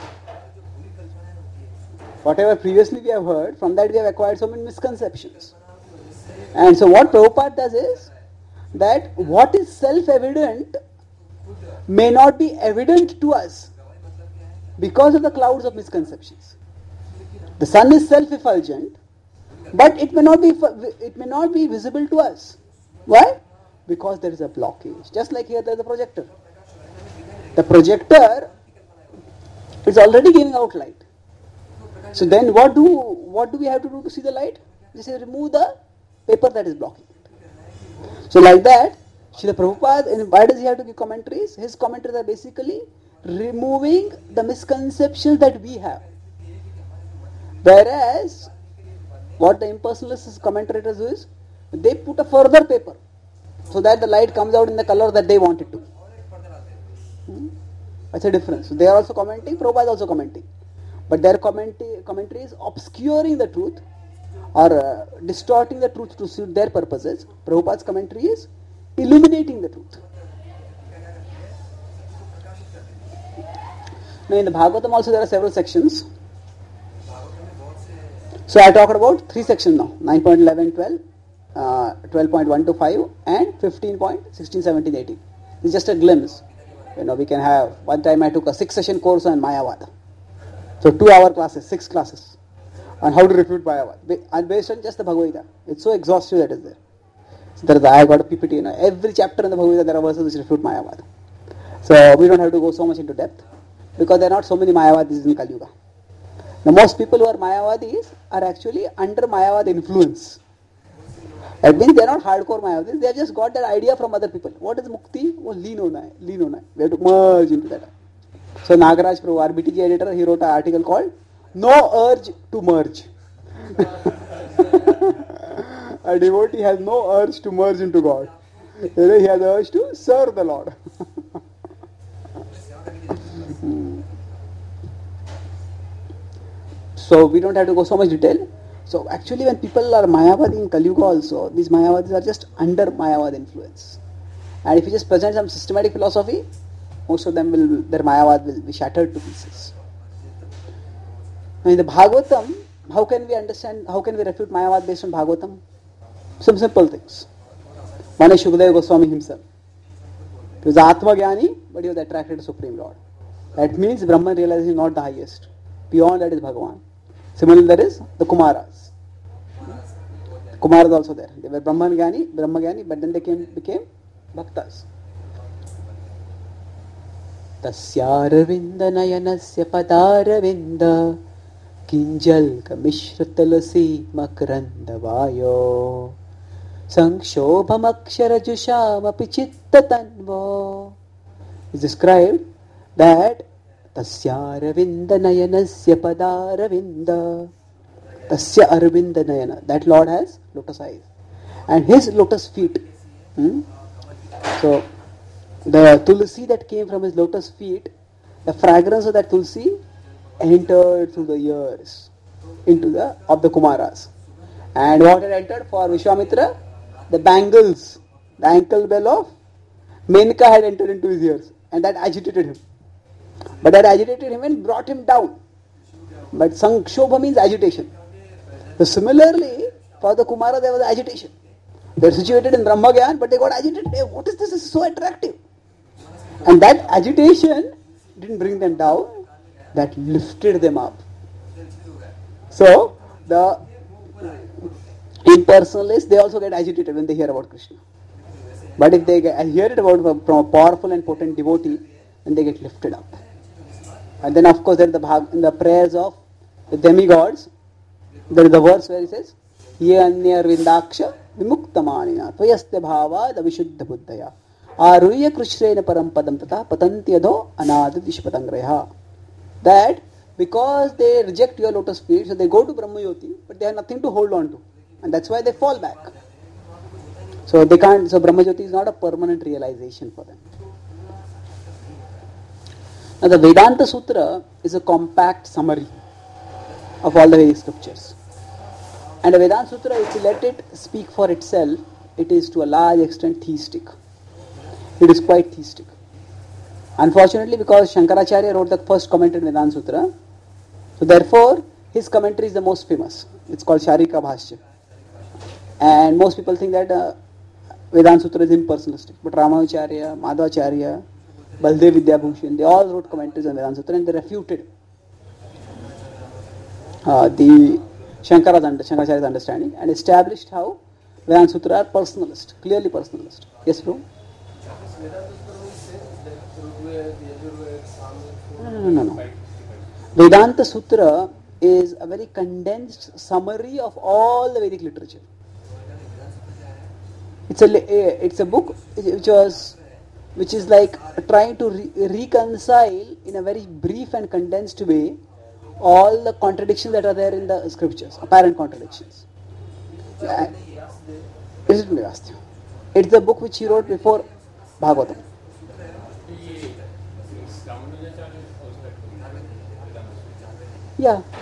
Speaker 1: Whatever previously we have heard, from that we have acquired so many misconceptions. And so what Prabhupada does is, that what is self-evident may not be evident to us because of the clouds of misconceptions. The sun is self-effulgent, but it may not be visible to us. Why? Because there is a blockage. Just like here there is a projector. The projector is already giving out light. So then what do we have to do to see the light? We say remove the paper that is blocking it. So like that, Srila Prabhupada, and why does he have to give commentaries? His commentaries are basically removing the misconceptions that we have. Whereas, what the impersonalist commentators do is, they put a further paper so that the light comes out in the color that they want it to. That's a difference. So they are also commenting, Prabhupada is also commenting. But their commentary is obscuring the truth or distorting the truth to suit their purposes. Prabhupada's commentary is illuminating the truth. Now in the Bhagavatam also there are several sections. So I talked about 3 sections now, 9.11, 12, 12.1 to 5 and 15.16, 17, 18. It's just a glimpse. We can have, one time I took a 6-session course on Mayavad. So 2-hour classes, 6 classes on how to refute Mayavad. And based on just the Bhagavad Gita. It's so exhaustive that is there. So I got a PPT, every chapter in the Bhagavad Gita there are verses which refute Mayavad. So we don't have to go so much into depth because there are not so many Mayavadis in Kali Yuga. The most people who are Mayavadis are actually under Mayavad influence. That means they are not hardcore Mayavadis, they have just got that idea from other people. What is Mukti? Oh, lean hona hai. We have to merge into that. So Nagaraj Prabhu, our BTG editor, he wrote an article called No Urge to Merge. A devotee has no urge to merge into God. He has the urge to serve the Lord. So we don't have to go so much detail. So actually when people are Mayavadi in Kali Yuga also, these Mayavadis are just under Mayavad influence. And if you just present some systematic philosophy, most of them their Mayavad will be shattered to pieces. Now in the Bhagavatam, how can we refute Mayavad based on Bhagavatam? Some simple things. One is Shukadeva Goswami himself. He was Atma Jnani, but he was attracted to Supreme Lord. That means Brahman realization is not the highest. Beyond that is Bhagavan. Similarly, there is the Kumaras. Kumaras also there. They were Brahma Jnani, but then they became Bhaktas. Tasyaravinda nayanasya padaravinda kinjalka mishrtalasi makarandavayo Sanshobhamaksharajushamapi chittatanvo. It's described that Tasya Aravinda Nayanasya Padaravinda. Tasya Aravinda Nayana. That Lord has lotus eyes. And his lotus feet. So, the tulsi that came from his lotus feet, the fragrance of that tulsi entered through the ears of the Kumaras. And what had entered for Vishwamitra? The bangles, the ankle bell of Menka had entered into his ears, and that agitated him. But that agitated him and brought him down. But Sankshobha means agitation. So similarly, for the Kumara there was agitation. They are situated in Brahma Gyan, but they got agitated. Hey, what is this? This is so attractive. And that agitation didn't bring them down, that lifted them up. So, the impersonalists, they also get agitated when they hear about Krishna. But if they hear it from a powerful and potent devotee, then they get lifted up. And then of course there is in the prayers of the demigods, there is the verse where he says, Ye anyar vindaksha vimuktamanina tvayasya bhava davishuddha buddhaya aruya krishrena parampadam tata patantyadho anadadishpatangraya. That because they reject your lotus feet, so they go to Brahmayoti, but they have nothing to hold on to. And that's why they fall back. So they can't, so Brahmajyoti is not a permanent realization for them. Now the Vedanta Sutra is a compact summary of all the Vedic scriptures. And the Vedanta Sutra, if you let it speak for itself, it is to a large extent theistic. It is quite theistic. Unfortunately, because Shankaracharya wrote the first commentary in Vedanta Sutra, so therefore his commentary is the most famous. It's called Sharika Bhashya. And most people think that Vedanta Sutra is impersonalistic. But Ramacharya, Madhvacharya, Baldev Vidyabhushan, they all wrote commentaries on Vedanta Sutra and they refuted the Shankaracharya's understanding and established how Vedanta Sutra are personalist, clearly personalist. Yes, bro? No. Vedanta Sutra is a very condensed summary of all the Vedic literature. It's a book which is like trying to reconcile in a very brief and condensed way all the contradictions that are there in the scriptures, apparent contradictions. It's the book which he wrote before Bhagavatam. Yeah.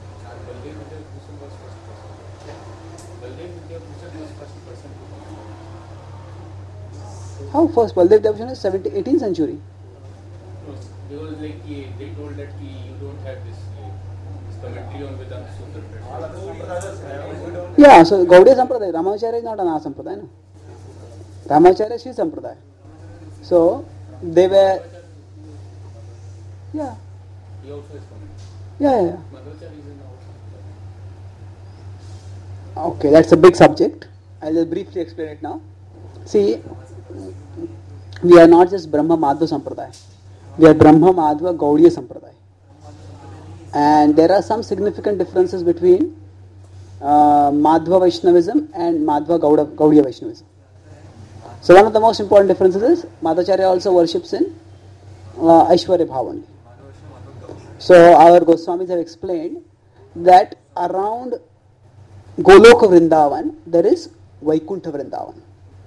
Speaker 1: How first? Baldev Vidyabhushan is 18th century.
Speaker 2: No, because they told that you don't have this commentary on Vedanta Sutra.
Speaker 1: Yeah, so Gaudiya Sampradaya, Ramacharya is not an Sampradaya. No? Ramacharya is Sri Sampradaya. So they were. Yeah.
Speaker 2: He also has commentary.
Speaker 1: Yeah.
Speaker 2: Madhvacharya is in our
Speaker 1: Okay, that's a big subject. I'll just briefly explain it now. See, we are not just Brahma Madhva Sampradaya. We are Brahma Madhva Gaudiya Sampradaya. And there are some significant differences between Madhva Vaishnavism and Madhva Gaudiya Vaishnavism. So one of the most important differences is Madhacharya also worships in Aishwarya Bhav only. So our Goswamis have explained that around Goloka Vrindavan there is Vaikuntha Vrindavan.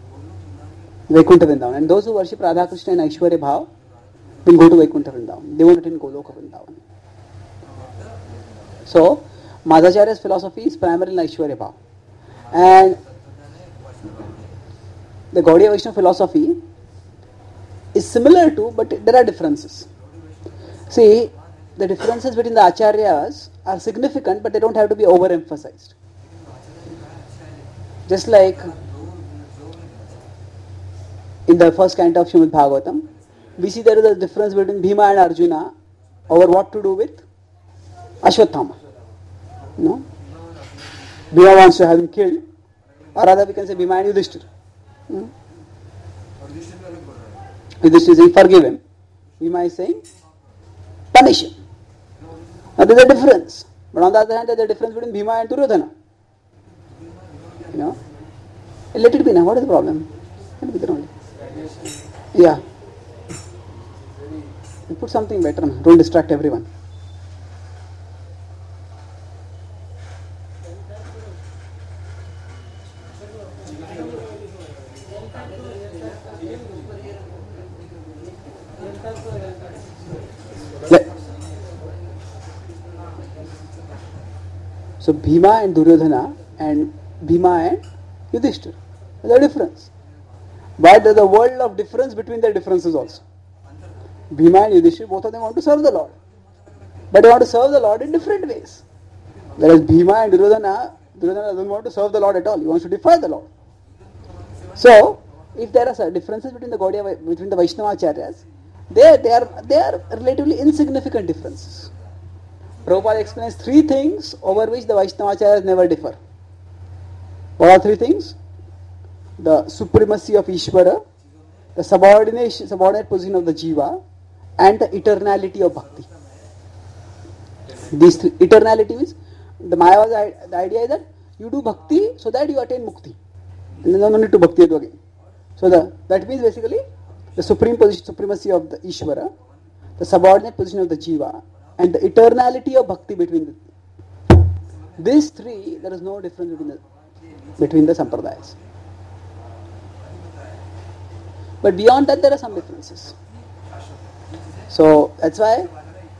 Speaker 1: And those who worship Radha Krishna in Aishwarya Bhav will go to Vaikuntha Vrindavan. They won't attend Goloka Vrindavan. So Madhacharya's philosophy is primarily in Aishwarya Bhav. And the Gaudiya Vaishnava philosophy is similar to, but there are differences. See, the differences between the acharyas are significant, but they don't have to be overemphasized. Just like in the first canto of Srimad Bhagavatam, we see there is a difference between Bhima and Arjuna over what to do with Ashwatthama. No? Bhima wants to have him killed, or rather we can say Bhima and Yudhishthira. Yudhishthira is saying forgive him. Bhima is saying punish him. Now there is a difference. But on the other hand there is a difference between Bhima and Duryodhana. You know? Let it be now. What is the problem? Let it be there only. Yeah. You put something better now. Don't distract everyone. So Bhima and Duryodhana and Bhima and Yudhishthira. There is a difference. But there is a world of difference between their differences also. Bhima and Yudhishthira, both of them want to serve the Lord. But they want to serve the Lord in different ways. Whereas Bhima and Duryodhana doesn't want to serve the Lord at all. He wants to defy the Lord. So, if there are differences between the Vaishnava acharyas, they are relatively insignificant differences. Prabhupada explains three things over which the Vaishnava acharyas never differ. What are three things? The supremacy of Ishvara, the subordinate position of the Jiva, and the eternality of Bhakti. These three, eternality means, the idea is that you do Bhakti so that you attain Mukti. And then no need to Bhakti again. So that means basically the supremacy of the Ishvara, the subordinate position of the Jiva, and the eternality of Bhakti between them. These three, there is no difference between the Sampradayas. But beyond that, there are some differences. So that's why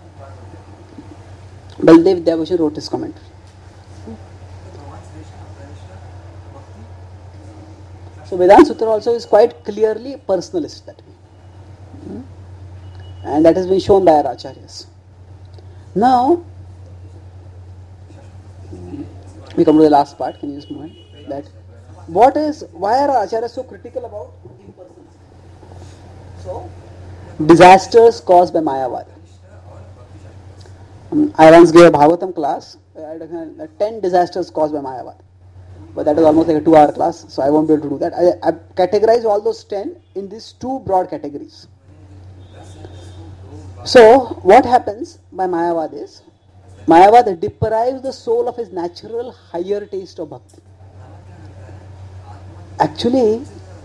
Speaker 1: Baldev Vidyabhushan wrote his commentary. So Vedanta Sutra also is quite clearly personalist that way. And that has been shown by our acharyas. Now, we come to the last part. Can you just move on? Why are our acharyas so critical about impersonalism? So, disasters caused by Mayavad. I once gave a Bhagavatam class, 10 disasters caused by Mayavad. But that was almost like a 2-hour class, so I won't be able to do that. I categorize all those 10 in these two broad categories. So, what happens by Mayavad is, Mayavad deprives the soul of his natural higher taste of bhakti. Actually,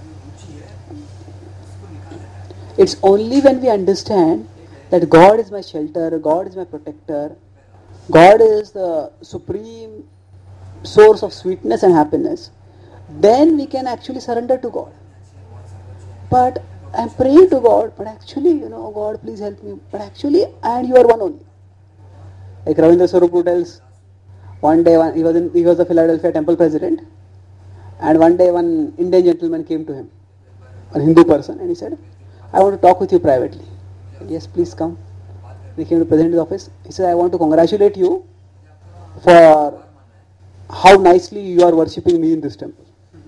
Speaker 1: it's only when we understand that God is my shelter, God is my protector, God is the supreme source of sweetness and happiness, then we can actually surrender to God. But I'm praying to God, but actually, God, please help me. But actually, and you are one only. Like Ravindra Swarup tells, one day he was the Philadelphia temple president, and one day one Indian gentleman came to him, a Hindu person, and he said, I want to talk with you privately. He said, yes, please come. He came to the president's office. He said, I want to congratulate you for how nicely you are worshipping me in this temple.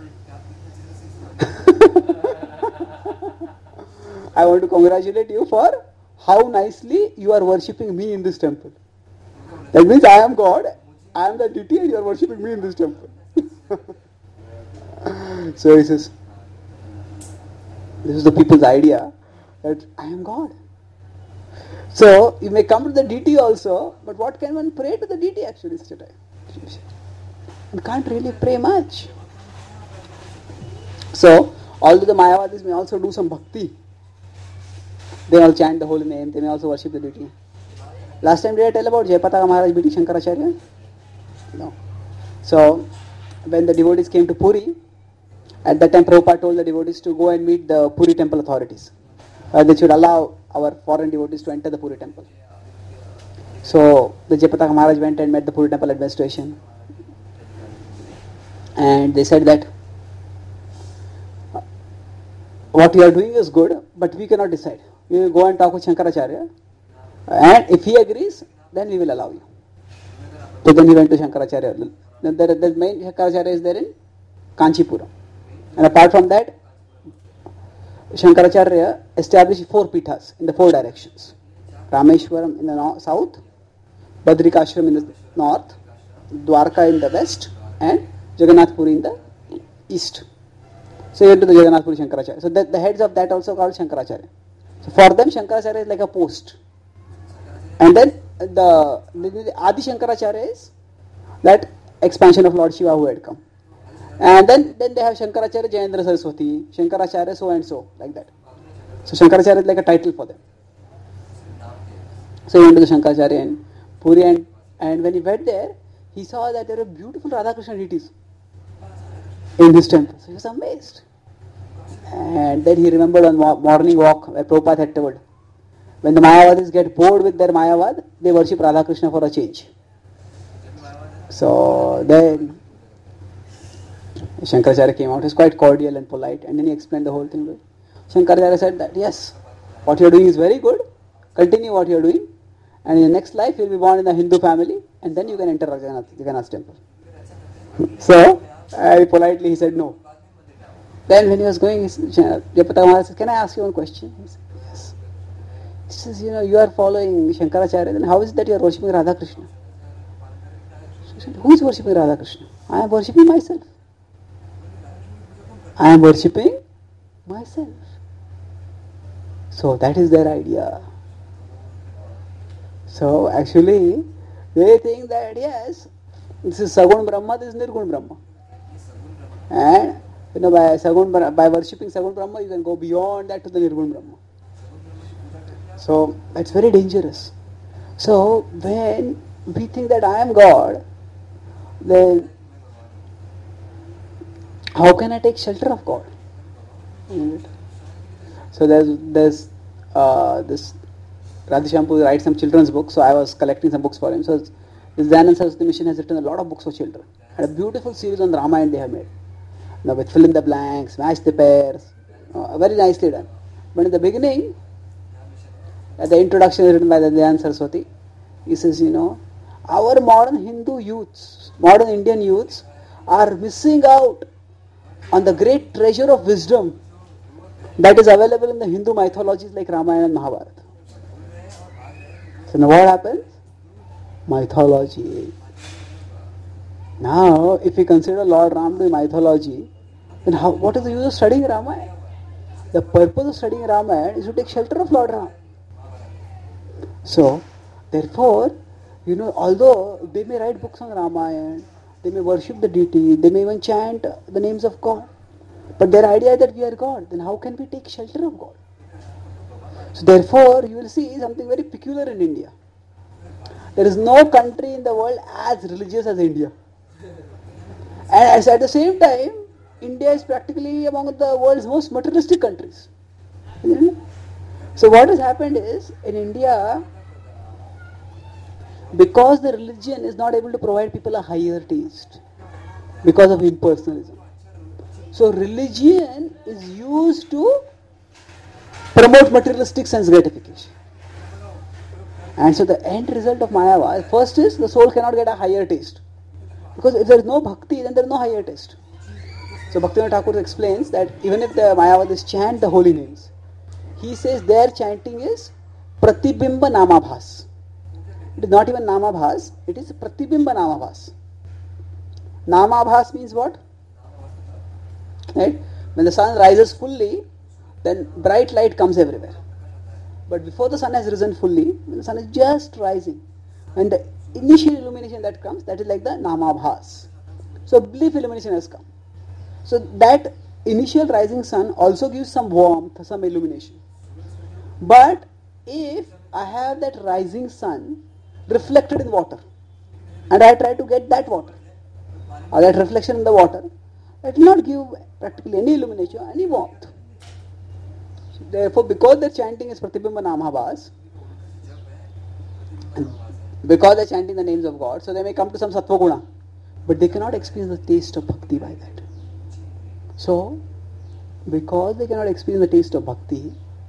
Speaker 1: I want to congratulate you for how nicely you are worshipping me in this temple. That means I am God, I am the deity, and you are worshipping me in this temple. So he says, This is the people's idea that I am God. So you may come to the deity also, but what can one pray to the deity actually today? One can't really pray much. So, although the Mayavadis may also do some bhakti, they all chant the holy name, they may also worship the deity. Last time did I tell about Jayapataka Maharaj beating Shankaracharya? No. So, when the devotees came to Puri, at that time Prabhupada told the devotees to go and meet the Puri temple authorities. They should allow our foreign devotees to enter the Puri temple. So, the Jayapataka Maharaj went and met the Puri temple administration. And they said that what you are doing is good, but we cannot decide. We will go and talk with Shankaracharya, and if he agrees, then we will allow you. So then he went to Shankaracharya. The main Shankaracharya is there in Kanchipuram. And apart from that, Shankaracharya established 4 pithas in the 4 directions. Rameshwaram in the south, Badrikashram in the north, Dwarka in the west, and Jagannath Puri in the east. So he went to the Jagannath Puri Shankaracharya. So the heads of that also called Shankaracharya. So for them Shankaracharya is like a post. And then the Adi Shankaracharya is that expansion of Lord Shiva who had come. And then they have Shankaracharya Jayendra Saraswati, Shankaracharya so and so, like that. So Shankaracharya is like a title for them. So he went to the Shankaracharya in Puri, and when he went there, he saw that there were beautiful Radhakrishna deities in this temple. So he was amazed. And then he remembered on morning walk where Prabhupada had told, when the Mayavadis get bored with their Mayavad, they worship Radhakrishna for a change. So then Shankaracharya came out. He was quite cordial and polite, and then he explained the whole thing. Shankaracharya said that yes, what you are doing is very good, continue what you are doing, and in the next life you will be born in a Hindu family, and then you can enter Jagannath temple. So very politely he said no. Then when he was going, Jayapataka Maharaj said, can I ask you one question? He said, yes. He says, you are following Shankaracharya, then how is it that you are worshipping Radhakrishna? He said, who is worshipping Radhakrishna? I am worshipping myself. I am worshipping myself. So that is their idea. So actually, they think that yes, this is Sagun Brahma, this is Nirgun Brahma. And by worshipping Sagun Brahma, you can go beyond that to the Nirgun Brahma. So that's very dangerous. So when we think that I am God, then how can I take shelter of God? So there's this Radhishampur writes some children's books, so I was collecting some books for him. So this Dayanand Saraswati Mission has written a lot of books for children. And a beautiful series on the Ramayana they have made. With fill in the blanks, match the pairs, very nicely done. But in the beginning, at the introduction written by the Dayanand Saraswati, he says, our modern Hindu youths, modern Indian youths are missing out on the great treasure of wisdom that is available in the Hindu mythologies like Ramayana and Mahabharata. So now what happens? Mythology. Now, if we consider Lord Ram to be mythology, then what is the use of studying Ramayana? The purpose of studying Ramayana is to take shelter of Lord Ram. So, therefore, although they may write books on Ramayana, they may worship the deity, they may even chant the names of God, but their idea is that we are God, then how can we take shelter of God? So therefore, you will see something very peculiar in India. There is no country in the world as religious as India. And at the same time, India is practically among the world's most materialistic countries. So what has happened is, in India, because the religion is not able to provide people a higher taste, because of impersonalism. So religion is used to promote materialistic sense gratification. And so the end result of Mayavad, first is the soul cannot get a higher taste. Because if there is no bhakti, then there is no higher taste. So Bhaktivinoda Thakur explains that even if the Mayavadis chant the holy names, he says their chanting is Pratibimba Namabhas. It is not even Namabhas, it is Pratibimba Namabhas. Namabhas means what? Right? When the sun rises fully, then bright light comes everywhere. But before the sun has risen fully, when the sun is just rising, and the initial illumination that comes, that is like the namabhas. So brief illumination has come. So that initial rising sun also gives some warmth, some illumination. But if I have that rising sun reflected in water, and I try to get that water, or that reflection in the water, it will not give practically any illumination, any warmth. So therefore, because the chanting is Pratibimba Namabhas, because they're chanting the names of God, so they may come to some Sattva Guna, but they cannot experience the taste of Bhakti by that. So, because they cannot experience the taste of Bhakti,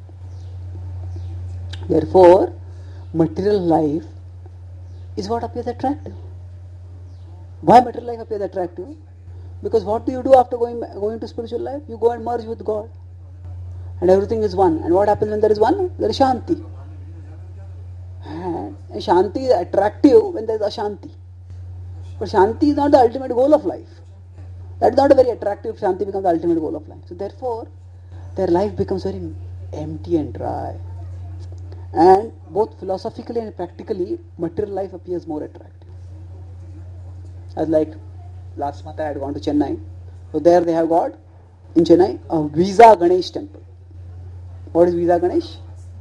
Speaker 1: therefore, material life is what appears attractive. Why material life appears attractive? Because what do you do after going to spiritual life? You go and merge with God. And everything is one. And what happens when there is one? There is Shanti. And Shanti is attractive when there is Ashanti. But Shanti is not the ultimate goal of life. That is not a very attractive. Shanti becomes the ultimate goal of life. So therefore, their life becomes very empty and dry. And both philosophically and practically, material life appears more attractive. As like last month I had gone to Chennai. So there they have got, in Chennai, a Visa Ganesh temple. What is Visa Ganesh?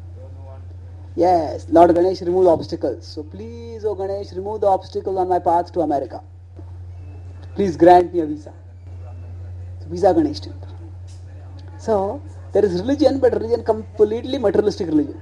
Speaker 1: Yes, Lord Ganesh, remove the obstacles. So please, oh Ganesh, remove the obstacles on my path to America. Please grant me a visa. So, Visa Ganesh temple. So, there is religion, but religion completely materialistic religion.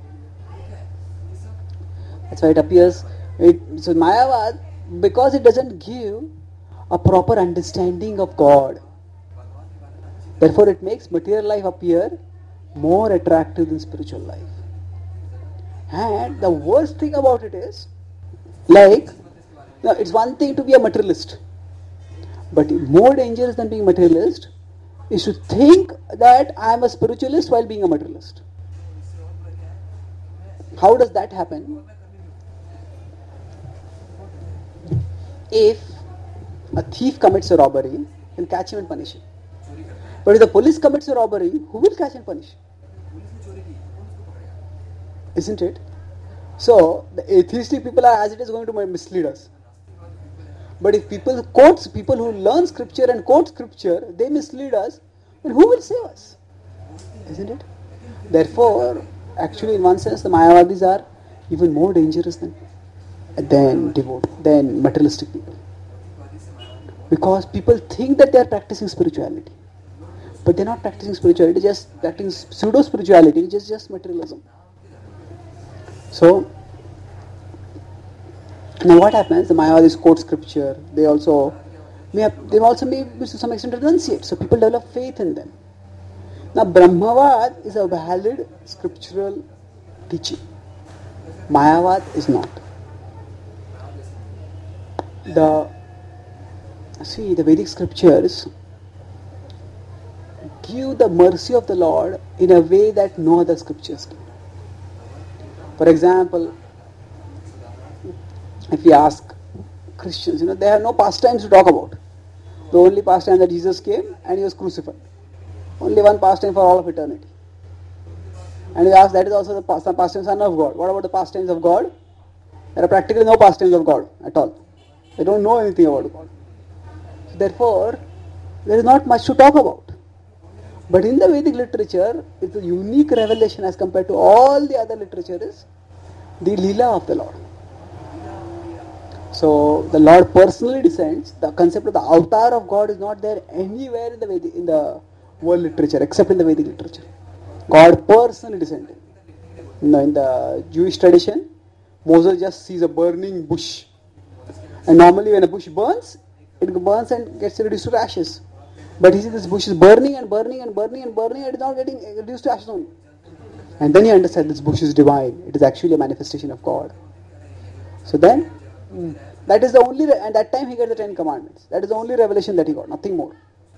Speaker 1: That's why it appears. So Mayavad, because it doesn't give a proper understanding of God, therefore it makes material life appear more attractive than spiritual life. And the worst thing about it is, like, now it's one thing to be a materialist, but more dangerous than being a materialist is to think that I am a spiritualist while being a materialist. How does that happen? If a thief commits a robbery, you can catch him and punish him. But if the police commits a robbery, who will catch and punish? Isn't it? So, the atheistic people are as it is going to mislead us. But if people who learn scripture and quote scripture, they mislead us, then who will save us? Isn't it? Therefore, actually in one sense, the Mayavadis are even more dangerous than materialistic people. Because people think that they are practicing spirituality. But they are not practicing spirituality, they are just practicing pseudo-spirituality, which is just materialism. So, now what happens? The Mayavadis quote scripture, they also may to some extent renunciate. So people develop faith in them. Now Brahmavad is a valid scriptural teaching. Mayavad is not. The Vedic scriptures give the mercy of the Lord in a way that no other scriptures do. For example, if we ask Christians, they have no pastimes to talk about. The only pastime that Jesus came and he was crucified. Only one pastime for all of eternity. And we ask, that is also the pastime Son of God. What about the pastimes of God? There are practically no pastimes of God at all. They don't know anything about God. So therefore, there is not much to talk about. But in the Vedic literature, it's a unique revelation as compared to all the other literature is the Leela of the Lord. So the Lord personally descends. The concept of the avatar of God is not there anywhere in the world literature except in the Vedic literature. God personally descended. In the Jewish tradition, Moses just sees a burning bush. And normally when a bush burns, it burns and gets reduced to ashes. But he sees this bush is burning and burning and burning and burning and it is not getting reduced to ashes only. And then he understands this bush is divine. It is actually a manifestation of God. So then, that is the only, and that time he gets the 10 commandments. That is the only revelation that he got, nothing more.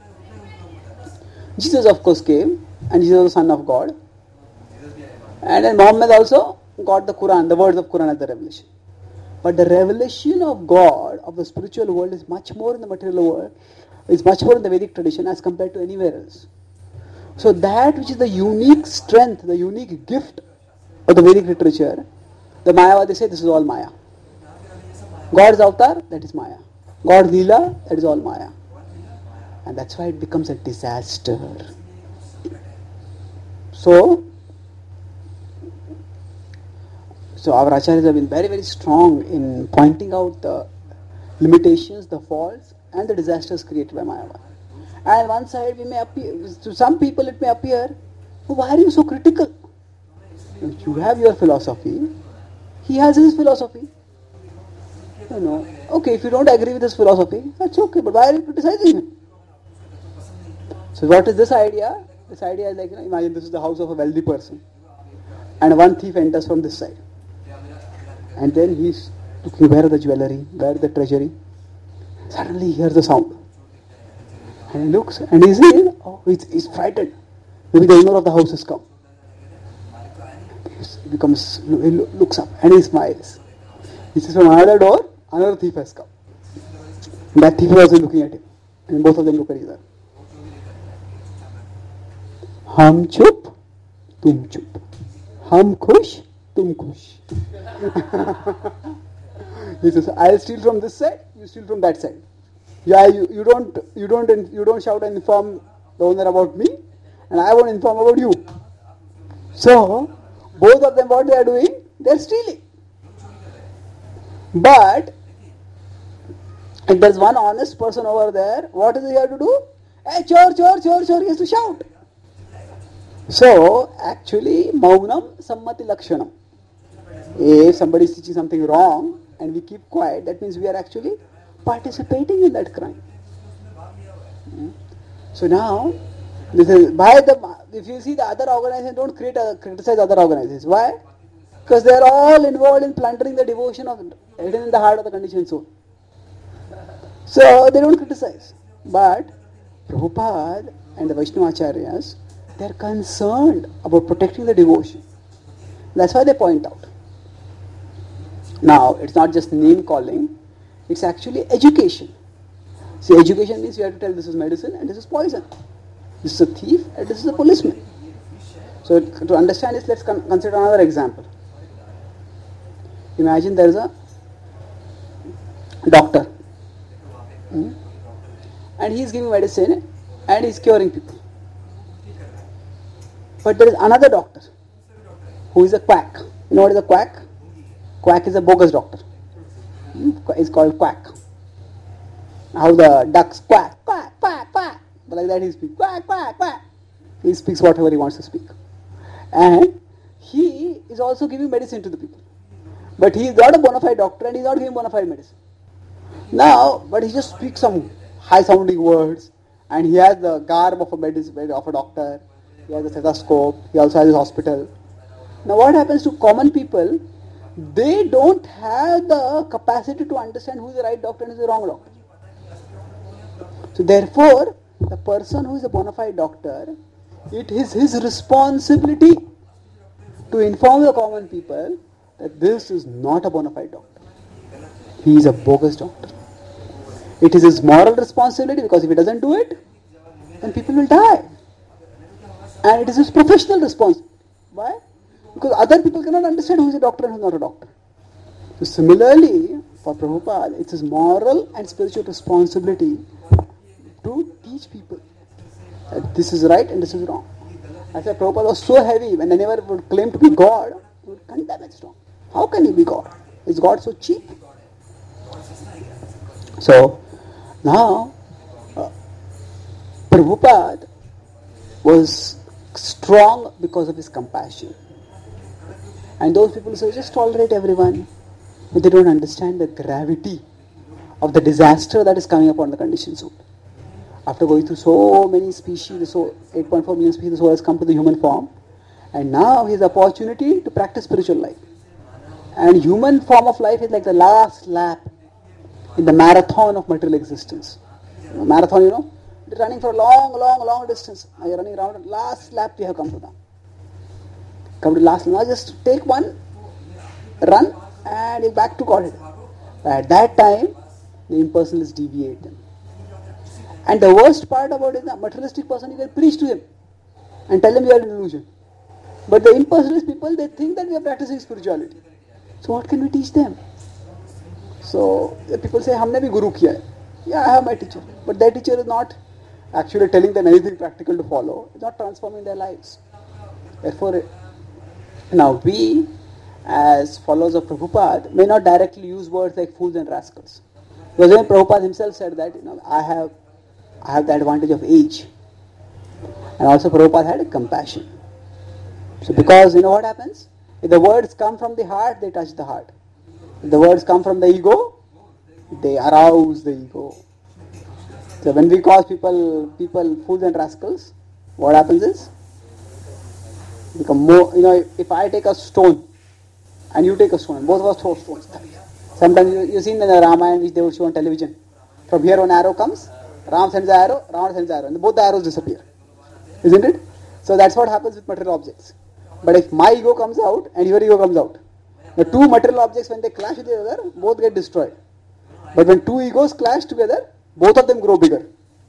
Speaker 1: Jesus of course came, and Jesus was the Son of God. And then Muhammad also got the Quran, the words of Quran as the revelation. But the revelation of God, of the spiritual world, is much more in the material world, is much more in the Vedic tradition as compared to anywhere else. So that which is the unique strength, the unique gift of the Vedic literature, the Mayavadi say this is all Maya. God's avatar, that is Maya. God's Leela, that is all Maya. And that's why it becomes a disaster. So our acharyas have been very, very strong in pointing out the limitations, the faults, and the disasters created by Mayavada. And on one side, we may appear, to some people it may appear, oh, why are you so critical? You have your philosophy, he has his philosophy. Okay, if you don't agree with his philosophy, that's okay, but why are you criticizing him? So what is this idea? This idea is like, imagine this is the house of a wealthy person, and one thief enters from this side. And then he's looking, where are the jewelry, where is the treasury? Suddenly he hears the sound. And he looks, and he's he's frightened. Maybe the owner of the house has come. He looks up and he smiles. He says, from another door, another thief has come. And that thief was also looking at him. And both of them look at each other. Hum chup, tum chup. Hum khush, tum khush. He says, I'll steal from this side, you steal from that side. Yeah, you don't shout and inform the owner about me, and I won't inform about you. So both of them, what they are doing? They are stealing. But if there's one honest person over there, what is he here to do? Hey, chor, chor, chor, chor, he has to shout. So actually, maunam sammati lakshanam. If somebody is teaching something wrong and we keep quiet, that means we are actually participating in that crime. So now, this is if you see the other organizations, don't criticize other organizations. Why? Because they are all involved in plundering the devotion hidden in the heart of the conditioned soul. So they don't criticize. But Prabhupada and the Vaishnava Acharyas, they are concerned about protecting the devotion. That's why they point out. Now, it's not just name calling, it's actually education. See, education means you have to tell this is medicine and this is poison. This is a thief and this is a policeman. So to understand this, let's consider another example. Imagine there is a doctor and he is giving medicine and he is curing people. But there is another doctor who is a quack. You know what is a quack? Quack is a bogus doctor. It's called quack. How the ducks quack, quack, quack, quack. But like that he speaks, quack, quack, quack. He speaks whatever he wants to speak. And he is also giving medicine to the people. But he is not a bona fide doctor and he is not giving bona fide medicine. Now, but he just speaks some high sounding words and he has the garb of a doctor. He has a stethoscope. He also has his hospital. Now what happens to common people? They don't have the capacity to understand who is the right doctor and who is the wrong doctor. So therefore, the person who is a bona fide doctor, it is his responsibility to inform the common people that this is not a bona fide doctor. He is a bogus doctor. It is his moral responsibility, because if he doesn't do it, then people will die. And it is his professional responsibility. Why? Because other people cannot understand who is a doctor and who is not a doctor. So similarly, for Prabhupada, it's his moral and spiritual responsibility to teach people that this is right and this is wrong. I said Prabhupada was so heavy, when anyone would claim to be God, he would condemn it strong. How can he be God? Is God so cheap? So now Prabhupada was strong because of his compassion. And those people say, just tolerate everyone. But they don't understand the gravity of the disaster that is coming upon the conditioned soul. After going through so many species, the soul, 8.4 million species, the soul has come to the human form. And now he has the opportunity to practice spiritual life. And human form of life is like the last lap in the marathon of material existence. Marathon, you're running for a long distance. Now you're running around, last lap you have come to now. Come to last, now just take one run and you're back to Godhead. At that time, the impersonalists deviate them. And the worst part about it, the materialistic person, you can preach to him. and tell them you are an illusion. But the impersonalist people, they think that we are practicing spirituality. So what can we teach them? So people say, हमने भी गुरु किया है. Yeah, I have my teacher. But that teacher is not actually telling them anything practical to follow. It's not transforming their lives. Therefore, now we, as followers of Prabhupada, may not directly use words like fools and rascals. Because when Prabhupada himself said that, I have the advantage of age. And also Prabhupada had compassion. So because, what happens? If the words come from the heart, they touch the heart. If the words come from the ego, they arouse the ego. So when we call people fools and rascals, what happens is, become more, if I take a stone and you take a stone, and both of us throw stones. Sometimes you've seen in the Ramayana which they would show on television. From here one arrow comes, Ram sends the arrow, Ravana sends the arrow, and both the arrows disappear. Isn't it? So that's what happens with material objects. But if my ego comes out and your ego comes out, the two material objects, when they clash with each other, both get destroyed. But when two egos clash together, both of them grow bigger.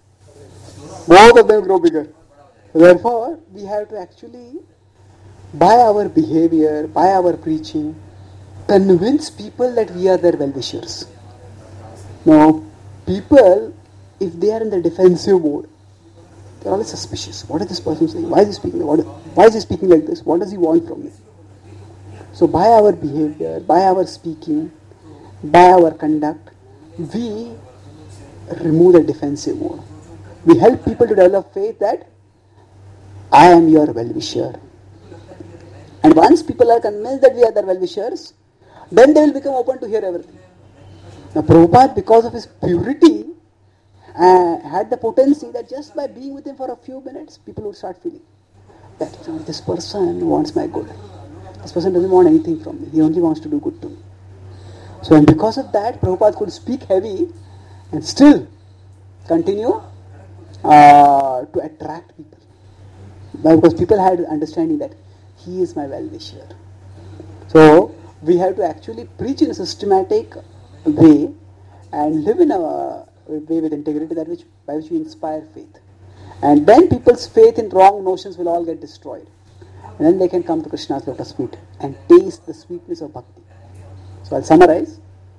Speaker 1: Both of them grow bigger. Therefore, we have to actually, by our behavior, by our preaching, convince people that we are their well-wishers. Now, people, if they are in the defensive mode, they are always suspicious. What is this person saying? Why is he speaking? Why is he speaking like this? What does he want from me? So by our behavior, by our speaking, by our conduct, we remove the defensive mode. We help people to develop faith that I am your well-wisher. And once people are convinced that we are their well-wishers, then they will become open to hear everything. Now Prabhupada, because of his purity, had the potency that just by being with him for a few minutes, people would start feeling that this person wants my good. This person doesn't want anything from me. He only wants to do good to me. So, and because of that, Prabhupada could speak heavy and still continue to attract people. Because people had understanding that he is my well-wisher. So, we have to actually preach in a systematic way and live in a way with integrity by which we inspire faith. And then people's faith in wrong notions will all get destroyed. And then they can come to Krishna's lotus feet and taste the sweetness of bhakti. So I'll summarize.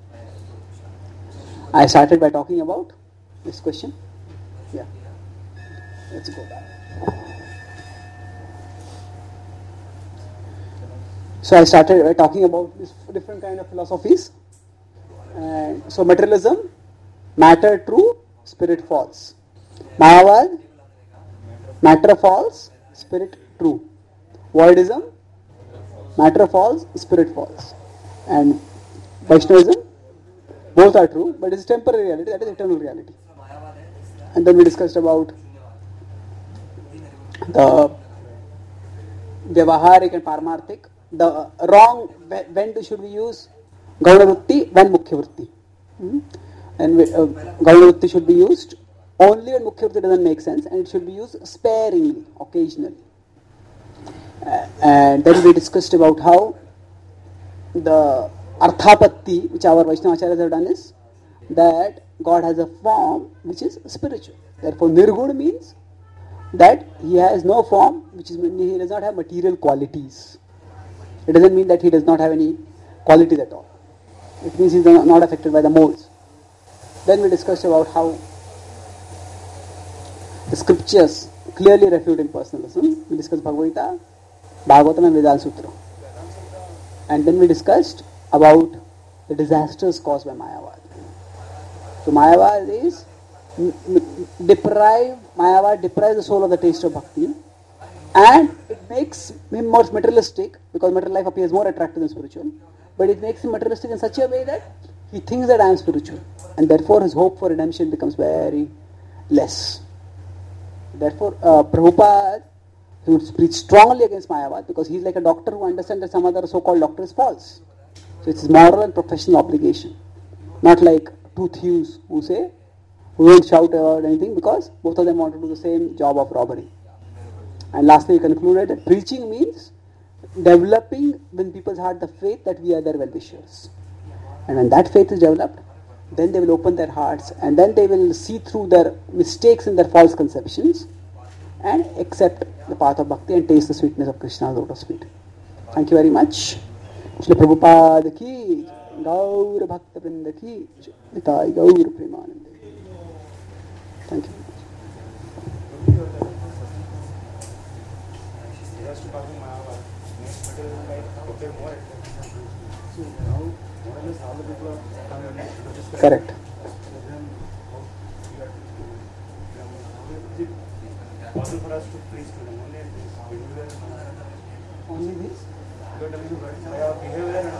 Speaker 1: I started by talking about this question. Yeah. Let's go back. So I started by talking about these different kind of philosophies. And so materialism, matter true, spirit false. Mayavad, matter false, spirit true. Voidism, matter false, spirit false. And Vaishnavism, both are true, but it's temporary reality, that is eternal reality. And then we discussed about the Vyavaharik and Paramarthik. The wrong, when should we use Gauna Vritti, when Mukhya Vritti. And Gauna Vritti should be used only when Mukhya Vritti doesn't make sense, and it should be used sparingly, occasionally. And then we discussed about how the Arthapatti, which our Vaishnava Acharyas have done, is that God has a form which is spiritual. Therefore, Nirguna means that he has no form, which is he does not have material qualities. It doesn't mean that he does not have any qualities at all. It means he is not affected by the modes. Then we discussed about how the scriptures clearly refute impersonalism. We discussed Bhagavad Gita, Bhagavatam and Vedanta Sutra. And then we discussed about the disasters caused by Mayavad. So Mayavad is Mayavad deprives the soul of the taste of bhakti, and it makes him more materialistic, because material life appears more attractive than spiritual, but it makes him materialistic in such a way that he thinks that I am spiritual, and therefore his hope for redemption becomes very less. Therefore Prabhupada, he would preach strongly against Mayavad, because he is like a doctor who understands that some other so-called doctor is false. So it's his moral and professional obligation. Not like two thieves who don't shout about anything, because both of them want to do the same job of robbery. And lastly, he concluded that preaching means developing in people's heart the faith that we are their well-wishers. And when that faith is developed, then they will open their hearts, and then they will see through their mistakes and their false conceptions and accept the path of bhakti and taste the sweetness of Krishna's lotus feet. Thank you very much. Shri Prabhupada ki, Gaur Bhakta Vrinda ki, Nitai Gaur Premanande. Thank you. Correct.
Speaker 5: Possible for us to preach to them
Speaker 1: Only this?
Speaker 5: behavior.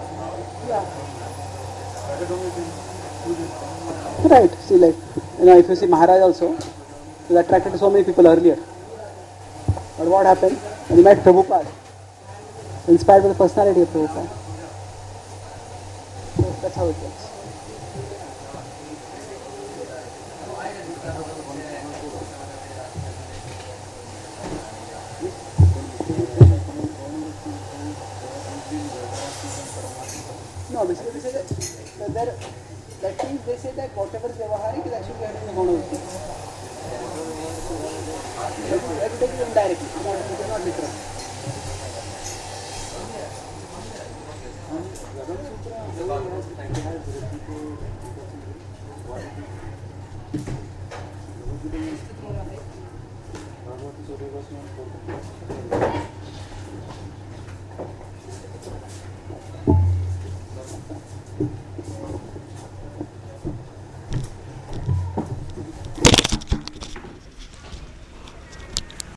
Speaker 1: Right. See, like, if you see Maharaj also, he was attracted to so many people earlier. But what happened? When he met Prabhupada, inspired by the personality of Prabhupada. So that's how it works. No, basically they say that means they say that whatever is Vyavaharik is actually behind the Gaunavritti. Let's take it indirectly, it is not literal.
Speaker 3: Bhagavad Gita